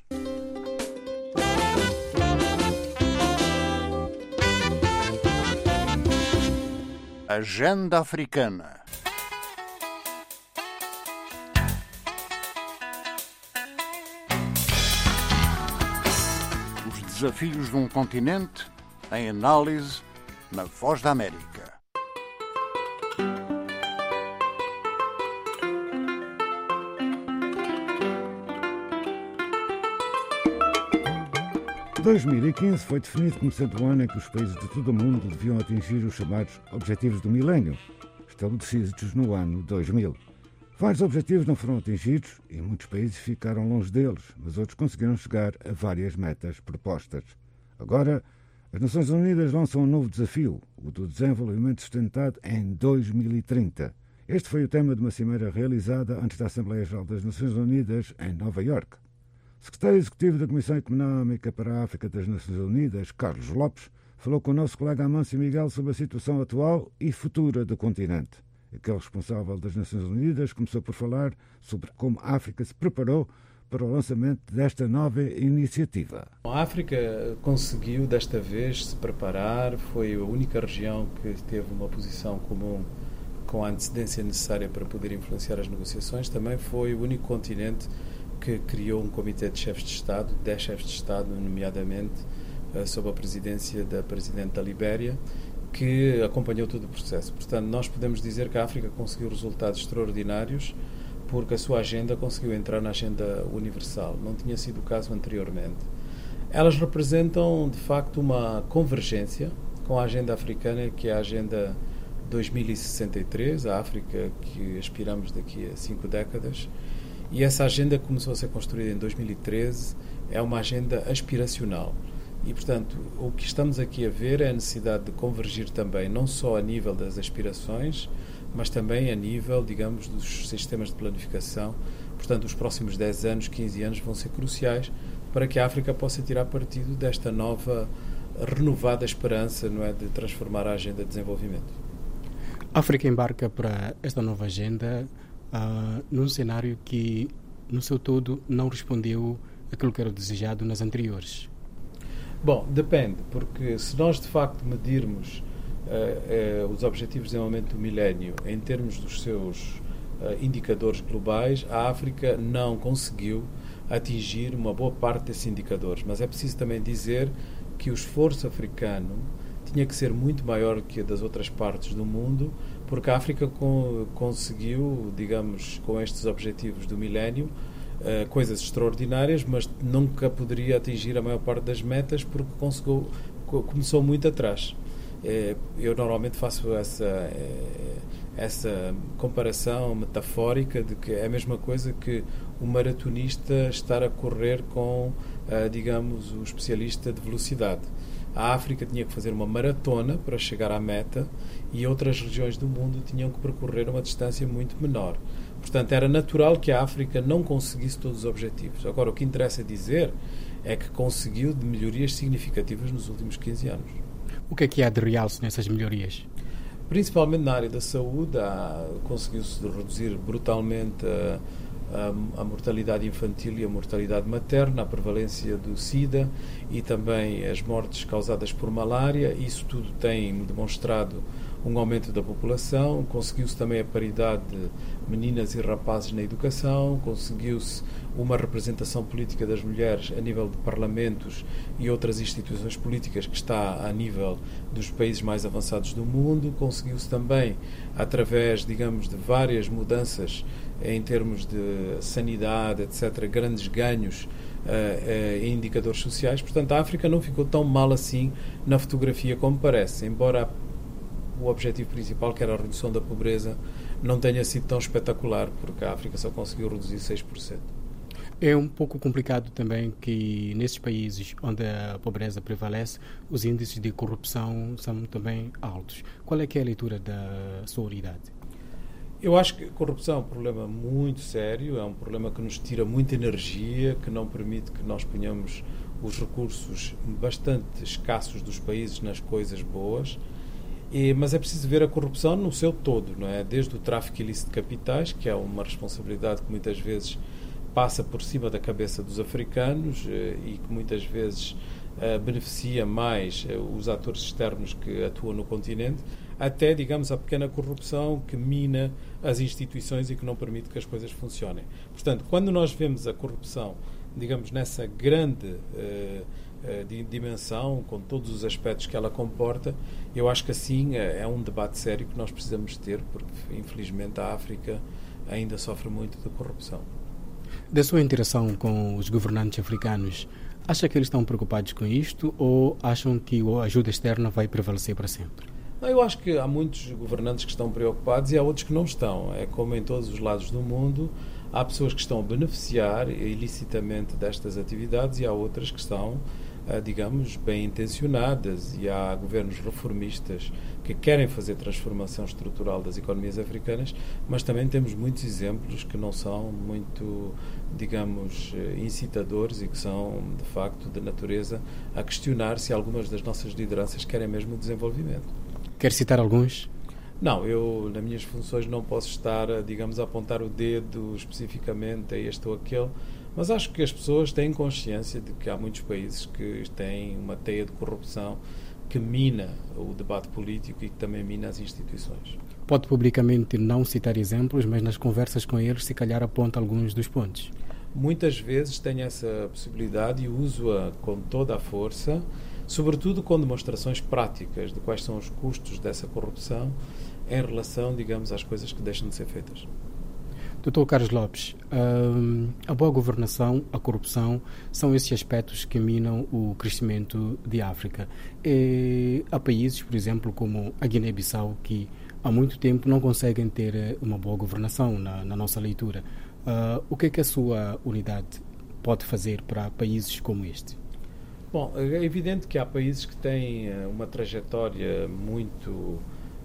Agenda Africana. Os desafios de um continente em análise na Voz da América. dois mil e quinze foi definido como sendo o ano em que os países de todo o mundo deviam atingir os chamados Objetivos do Milénio, estabelecidos no ano dois mil. Vários objetivos não foram atingidos e muitos países ficaram longe deles, mas outros conseguiram chegar a várias metas propostas. Agora, as Nações Unidas lançam um novo desafio, o do desenvolvimento sustentado em dois mil e trinta. Este foi o tema de uma cimeira realizada antes da Assembleia Geral das Nações Unidas em Nova Iorque. O secretário executivo da Comissão Económica para a África das Nações Unidas, Carlos Lopes, falou com o nosso colega Amâncio Miguel sobre a situação atual e futura do continente. Aquele responsável das Nações Unidas começou por falar sobre como a África se preparou para o lançamento desta nova iniciativa. A África conseguiu desta vez se preparar, foi a única região que teve uma posição comum com a antecedência necessária para poder influenciar as negociações. Também foi o único continente que criou um comitê de chefes de Estado, dez chefes de Estado, nomeadamente, sob a presidência da Presidente da Libéria, que acompanhou todo o processo. Portanto, nós podemos dizer que a África conseguiu resultados extraordinários porque a sua agenda conseguiu entrar na agenda universal. Não tinha sido o caso anteriormente. Elas representam, de facto, uma convergência com a agenda africana, que é a agenda dois mil e sessenta e três, a África que aspiramos daqui a cinco décadas, e essa agenda que começou a ser construída em dois mil e treze é uma agenda aspiracional. E, portanto, o que estamos aqui a ver é a necessidade de convergir também, não só a nível das aspirações, mas também a nível, digamos, dos sistemas de planificação. Portanto, os próximos dez anos, quinze anos vão ser cruciais para que a África possa tirar partido desta nova, renovada esperança, não é, de transformar a agenda de desenvolvimento. A África embarca para esta nova agenda uh, num cenário que, no seu todo, não respondeu àquilo que era desejado nas anteriores. Bom, depende, porque se nós de facto medirmos uh, uh, os Objetivos de Desenvolvimento do Milénio em termos dos seus uh, indicadores globais, a África não conseguiu atingir uma boa parte desses indicadores. Mas é preciso também dizer que o esforço africano tinha que ser muito maior que o das outras partes do mundo, porque a África com, conseguiu, digamos, com estes Objetivos do Milénio, Uh, coisas extraordinárias, mas nunca poderia atingir a maior parte das metas porque conseguiu, começou muito atrás. Uh, eu normalmente faço essa, uh, essa comparação metafórica de que é a mesma coisa que o maratonista estar a correr com, uh, digamos, o especialista de velocidade. A África tinha que fazer uma maratona para chegar à meta e outras regiões do mundo tinham que percorrer uma distância muito menor. Portanto, era natural que a África não conseguisse todos os objetivos. Agora, o que interessa dizer é que conseguiu de melhorias significativas nos últimos quinze anos. O que é que há de realce nessas melhorias? Principalmente na área da saúde, conseguiu-se reduzir brutalmente a, a, a mortalidade infantil e a mortalidade materna, a prevalência do SIDA e também as mortes causadas por malária. Isso tudo tem demonstrado um aumento da população, conseguiu-se também a paridade de meninas e rapazes na educação, conseguiu-se uma representação política das mulheres a nível de parlamentos e outras instituições políticas que está a nível dos países mais avançados do mundo, conseguiu-se também, através, digamos, de várias mudanças em termos de sanidade, etcétera, grandes ganhos uh, uh, em indicadores sociais. Portanto, a África não ficou tão mal assim na fotografia como parece, embora o objetivo principal, que era a redução da pobreza, não tenha sido tão espetacular, porque a África só conseguiu reduzir seis por cento. É um pouco complicado também que nesses países onde a pobreza prevalece, os índices de corrupção são também altos. Qual é que é a leitura da sua unidade? Eu acho que a corrupção é um problema muito sério, é um problema que nos tira muita energia, que não permite que nós ponhamos os recursos bastante escassos dos países nas coisas boas. E, mas é preciso ver a corrupção no seu todo, não é? Desde o tráfico ilícito de capitais, que é uma responsabilidade que muitas vezes passa por cima da cabeça dos africanos eh, e que muitas vezes eh, beneficia mais eh, os atores externos que atuam no continente, até, digamos, a pequena corrupção que mina as instituições e que não permite que as coisas funcionem. Portanto, quando nós vemos a corrupção, digamos, nessa grande eh, de dimensão, com todos os aspectos que ela comporta, eu acho que assim é um debate sério que nós precisamos ter, porque infelizmente a África ainda sofre muito de corrupção. Da sua interação com os governantes africanos, acha que eles estão preocupados com isto ou acham que a ajuda externa vai prevalecer para sempre? Não, eu acho que há muitos governantes que estão preocupados e há outros que não estão. É como em todos os lados do mundo, há pessoas que estão a beneficiar ilicitamente destas atividades e há outras que estão, digamos, bem intencionadas, e há governos reformistas que querem fazer transformação estrutural das economias africanas, mas também temos muitos exemplos que não são muito, digamos, incitadores e que são, de facto, de natureza a questionar se algumas das nossas lideranças querem mesmo o desenvolvimento. Quer citar alguns? Não, eu, nas minhas funções, não posso estar, digamos, a apontar o dedo especificamente a este ou aquele, mas acho que as pessoas têm consciência de que há muitos países que têm uma teia de corrupção que mina o debate político e que também mina as instituições. Pode publicamente não citar exemplos, mas nas conversas com eles, se calhar aponta alguns dos pontos. Muitas vezes tenho essa possibilidade e uso-a com toda a força, sobretudo com demonstrações práticas de quais são os custos dessa corrupção em relação, digamos, às coisas que deixam de ser feitas. doutor Carlos Lopes, a boa governação, a corrupção, são esses aspectos que minam o crescimento de África. E há países, por exemplo, como a Guiné-Bissau, que há muito tempo não conseguem ter uma boa governação na, na nossa leitura. Uh, o que é que a sua unidade pode fazer para países como este? Bom, é evidente que há países que têm uma trajetória muito uh,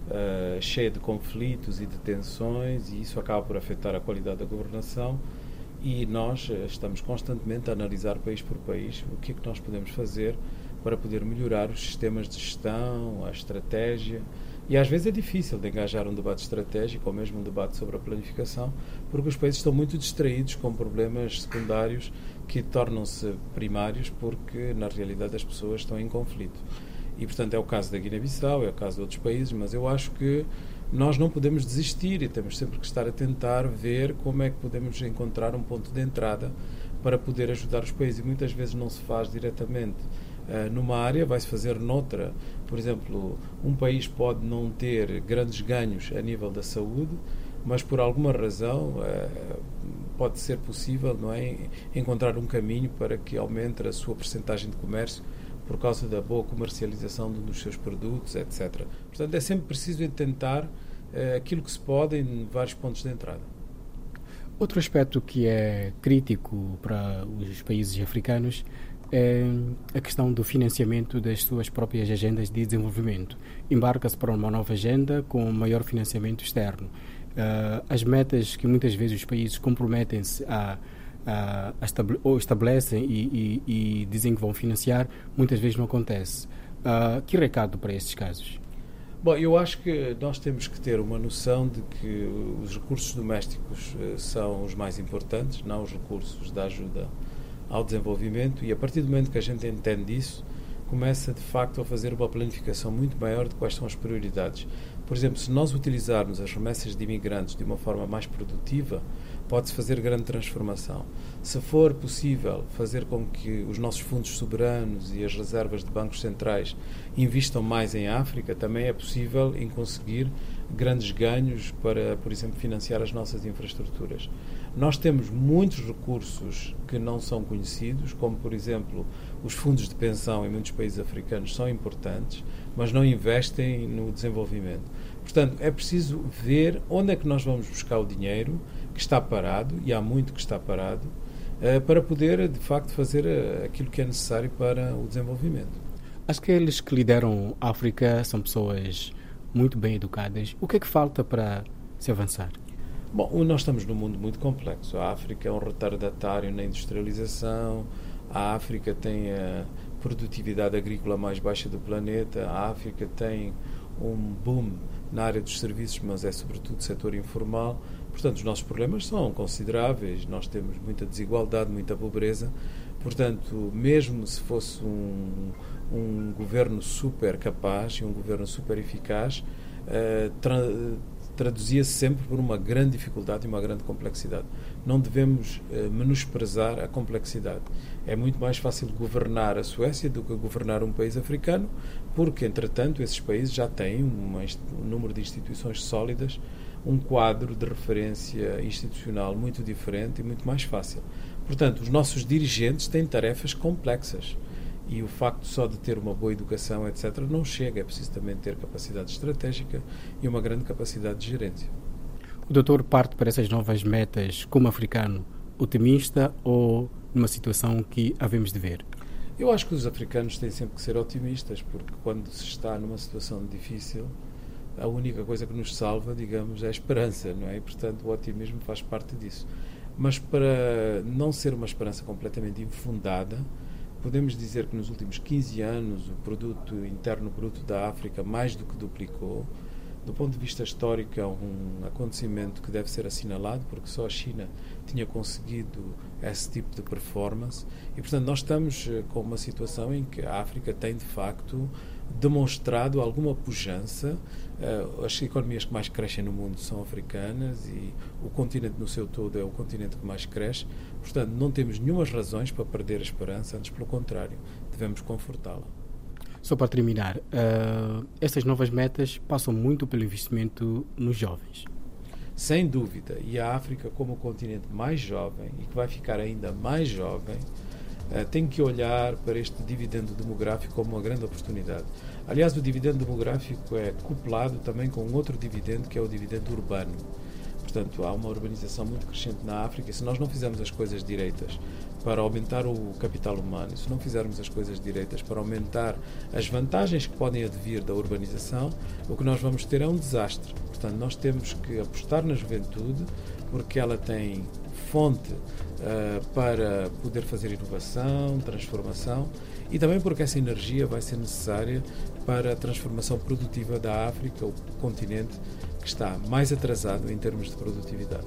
cheia de conflitos e de tensões, e isso acaba por afetar a qualidade da governação, e nós uh, estamos constantemente a analisar país por país o que é que nós podemos fazer para poder melhorar os sistemas de gestão, a estratégia. E às vezes é difícil de engajar um debate estratégico ou mesmo um debate sobre a planificação, porque os países estão muito distraídos com problemas secundários que tornam-se primários porque, na realidade, as pessoas estão em conflito. E, portanto, é o caso da Guiné-Bissau, é o caso de outros países, mas eu acho que nós não podemos desistir e temos sempre que estar a tentar ver como é que podemos encontrar um ponto de entrada para poder ajudar os países. E muitas vezes não se faz diretamente uh, numa área, vai-se fazer noutra. Por exemplo, um país pode não ter grandes ganhos a nível da saúde, mas por alguma razão uh, pode ser possível, não é, encontrar um caminho para que aumente a sua percentagem de comércio por causa da boa comercialização dos seus produtos, etcétera. Portanto, é sempre preciso tentar uh, aquilo que se pode em vários pontos de entrada. Outro aspecto que é crítico para os países africanos é a questão do financiamento das suas próprias agendas de desenvolvimento. Embarca-se para uma nova agenda com maior financiamento externo. Uh, as metas que muitas vezes os países comprometem-se a, a, a estabele- ou estabelecem e, e, e dizem que vão financiar, muitas vezes não acontece. Uh, que recado para estes casos? Bom, eu acho que nós temos que ter uma noção de que os recursos domésticos uh, são os mais importantes, não os recursos da ajuda ao desenvolvimento, e a partir do momento que a gente entende isso, começa de facto a fazer uma planificação muito maior de quais são as prioridades. Por exemplo, se nós utilizarmos as remessas de imigrantes de uma forma mais produtiva, pode-se fazer grande transformação. Se for possível fazer com que os nossos fundos soberanos e as reservas de bancos centrais investam mais em África, também é possível em conseguir grandes ganhos para, por exemplo, financiar as nossas infraestruturas. Nós temos muitos recursos que não são conhecidos, como, por exemplo, os fundos de pensão em muitos países africanos são importantes, mas não investem no desenvolvimento. Portanto, é preciso ver onde é que nós vamos buscar o dinheiro que está parado, e há muito que está parado, para poder, de facto, fazer aquilo que é necessário para o desenvolvimento. Acho que aqueles que lideram a África são pessoas muito bem educadas. O que é que falta para se avançar? Bom, nós estamos num mundo muito complexo. A África é um retardatário na industrialização, a África tem a produtividade agrícola mais baixa do planeta, a África tem um boom na área dos serviços, mas é sobretudo setor informal. Portanto, os nossos problemas são consideráveis, nós temos muita desigualdade, muita pobreza. Portanto, mesmo se fosse um, um governo super capaz e um governo super eficaz, uh, tra- traduzia-se sempre por uma grande dificuldade e uma grande complexidade. Não devemos uh, menosprezar a complexidade. É muito mais fácil governar a Suécia do que governar um país africano, porque, entretanto, esses países já têm uma, um número de instituições sólidas, um quadro de referência institucional muito diferente e muito mais fácil. Portanto, os nossos dirigentes têm tarefas complexas. E o facto só de ter uma boa educação, etcétera, não chega. É preciso também ter capacidade estratégica e uma grande capacidade de gerência. O doutor parte para essas novas metas como africano otimista ou numa situação que havemos de ver? Eu acho que os africanos têm sempre que ser otimistas, porque quando se está numa situação difícil, a única coisa que nos salva, digamos, é a esperança, não é? E, portanto, o otimismo faz parte disso. Mas para não ser uma esperança completamente infundada, podemos dizer que nos últimos quinze anos o produto interno bruto da África mais do que duplicou. Do ponto de vista histórico, é um acontecimento que deve ser assinalado, porque só a China tinha conseguido esse tipo de performance. E, portanto, nós estamos com uma situação em que a África tem, de facto, demonstrado alguma pujança. As economias que mais crescem no mundo são africanas e o continente no seu todo é o continente que mais cresce. Portanto, não temos nenhumas razões para perder a esperança, antes pelo contrário, devemos confortá-la. Só para terminar, uh, essas novas metas passam muito pelo investimento nos jovens. Sem dúvida, e a África como o continente mais jovem e que vai ficar ainda mais jovem, tem que olhar para este dividendo demográfico como uma grande oportunidade. Aliás, o dividendo demográfico é couplado também com outro dividendo, que é o dividendo urbano. Portanto, há uma urbanização muito crescente na África e se nós não fizermos as coisas direitas para aumentar o capital humano, se não fizermos as coisas direitas para aumentar as vantagens que podem advir da urbanização, o que nós vamos ter é um desastre. Portanto, nós temos que apostar na juventude porque ela tem fonte uh, para poder fazer inovação, transformação e também porque essa energia vai ser necessária para a transformação produtiva da África, o continente que está mais atrasado em termos de produtividade.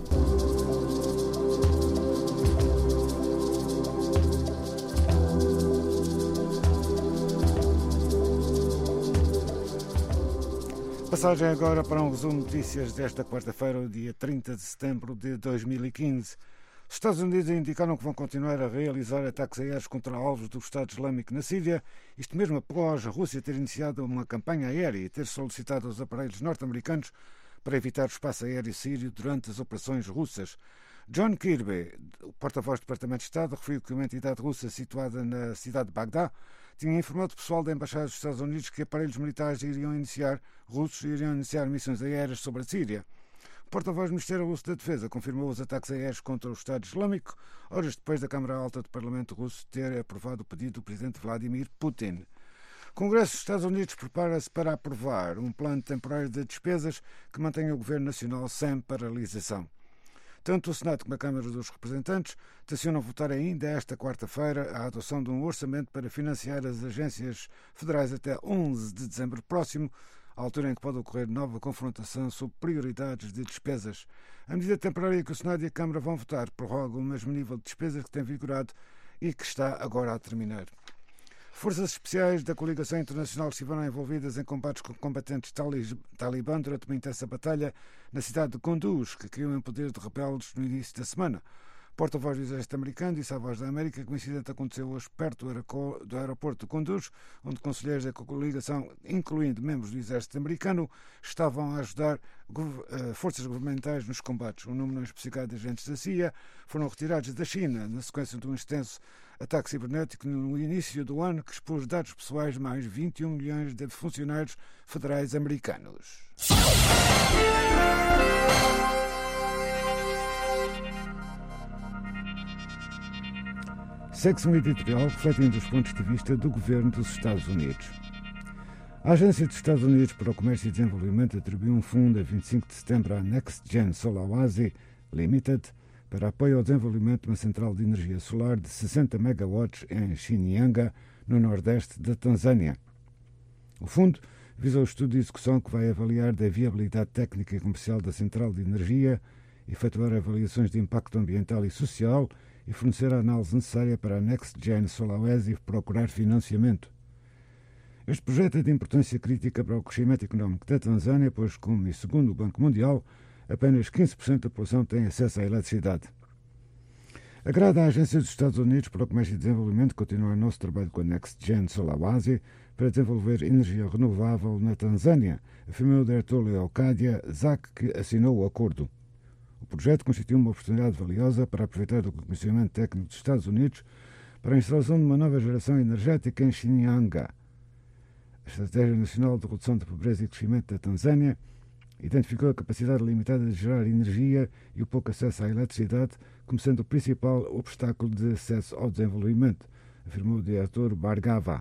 Passagem agora para um resumo de notícias desta quarta-feira, o dia trinta de setembro de dois mil e quinze. Os Estados Unidos indicaram que vão continuar a realizar ataques aéreos contra alvos do Estado Islâmico na Síria, isto mesmo após a Rússia ter iniciado uma campanha aérea e ter solicitado aos aparelhos norte-americanos para evitar o espaço aéreo sírio durante as operações russas. John Kirby, o porta-voz do Departamento de Estado, referiu que uma entidade russa situada na cidade de Bagdá tinha informado o pessoal da Embaixada dos Estados Unidos que aparelhos militares iriam iniciar, russos iriam iniciar missões aéreas sobre a Síria. O porta-voz do Ministério Russo da Defesa confirmou os ataques aéreos contra o Estado Islâmico, horas depois da Câmara Alta do Parlamento Russo ter aprovado o pedido do presidente Vladimir Putin. O Congresso dos Estados Unidos prepara-se para aprovar um plano temporário de despesas que mantenha o governo nacional sem paralisação. Tanto o Senado como a Câmara dos Representantes tencionam votar ainda esta quarta-feira a adoção de um orçamento para financiar as agências federais até onze de dezembro próximo, à altura em que pode ocorrer nova confrontação sobre prioridades de despesas. A medida temporária que o Senado e a Câmara vão votar prorroga o mesmo nível de despesas que tem vigorado e que está agora a terminar. Forças especiais da coligação internacional estiveram envolvidas em combates com combatentes talibã durante uma intensa batalha na cidade de Kunduz, que criou em poder de rebeldes no início da semana. Porta-voz do Exército Americano disse à Voz da América que o incidente aconteceu hoje perto do aeroporto de Kunduz, onde conselheiros da coligação, incluindo membros do Exército Americano, estavam a ajudar forças governamentais nos combates. Um número não especificado de agentes da C I A foram retirados da China na sequência de um extenso ataque cibernético no início do ano que expôs dados pessoais de mais vinte e um milhões de funcionários federais americanos. Segue-se um editorial refletindo os pontos de vista do governo dos Estados Unidos. A Agência dos Estados Unidos para o Comércio e Desenvolvimento atribuiu um fundo a vinte e cinco de setembro à NextGen Sulawesi Limited para apoio ao desenvolvimento de uma central de energia solar de sessenta megawatts em Shinyanga, no nordeste da Tanzânia. O fundo visa o estudo de execução que vai avaliar a viabilidade técnica e comercial da central de energia, efetuar avaliações de impacto ambiental e social e fornecer a análise necessária para a NextGen Sulawesi procurar financiamento. Este projeto é de importância crítica para o crescimento económico da Tanzânia, pois, como e segundo o Banco Mundial, apenas quinze por cento da população tem acesso à eletricidade. Agrada à Agência dos Estados Unidos para o Comércio e Desenvolvimento continuar o nosso trabalho com a NextGen Sulawesi para desenvolver energia renovável na Tanzânia, afirmou o diretor Leocádia Zac, que assinou o acordo. O projeto constitui uma oportunidade valiosa para aproveitar o conhecimento técnico dos Estados Unidos para a instalação de uma nova geração energética em Shinyanga. A Estratégia Nacional de Redução da Pobreza e Crescimento da Tanzânia identificou a capacidade limitada de gerar energia e o pouco acesso à eletricidade como sendo o principal obstáculo de acesso ao desenvolvimento, afirmou o diretor Bargava.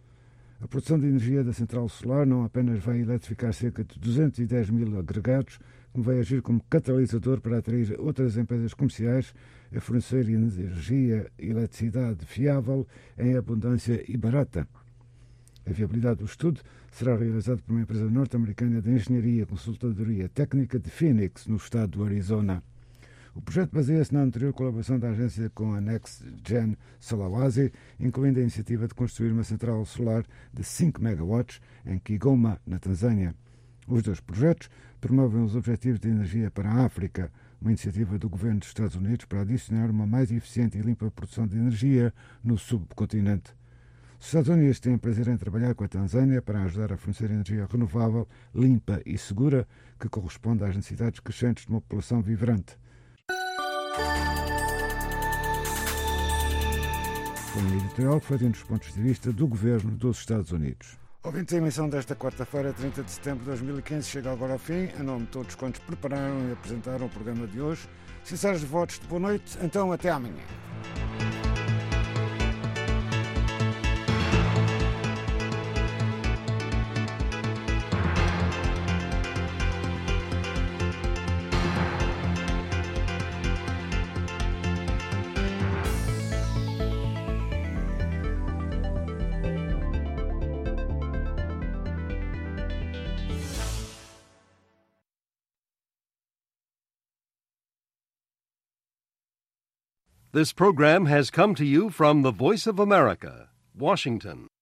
A produção de energia da central solar não apenas vai eletrificar cerca de duzentos e dez mil agregados, como vai agir como catalisador para atrair outras empresas comerciais a fornecer energia e eletricidade fiável, em abundância e barata. A viabilidade do estudo será realizada por uma empresa norte-americana de engenharia e consultadoria técnica de Phoenix, no estado do Arizona. O projeto baseia-se na anterior colaboração da agência com a NextGen Sulawesi, incluindo a iniciativa de construir uma central solar de cinco megawatts em Kigoma, na Tanzânia. Os dois projetos promovem os Objetivos de Energia para a África, uma iniciativa do governo dos Estados Unidos para adicionar uma mais eficiente e limpa produção de energia no subcontinente. Os Estados Unidos têm prazer em trabalhar com a Tanzânia para ajudar a fornecer energia renovável, limpa e segura, que corresponde às necessidades crescentes de uma população vibrante. foi um editorial que foi dentro dos pontos de vista do governo dos Estados Unidos. Ouvintes, a emissão desta quarta-feira, trinta de setembro de dois mil e quinze, chega agora ao fim. Em nome de todos quantos prepararam e apresentaram o programa de hoje, sinceros votos de boa noite, então até amanhã. This program has come to you from the Voice of America, Washington.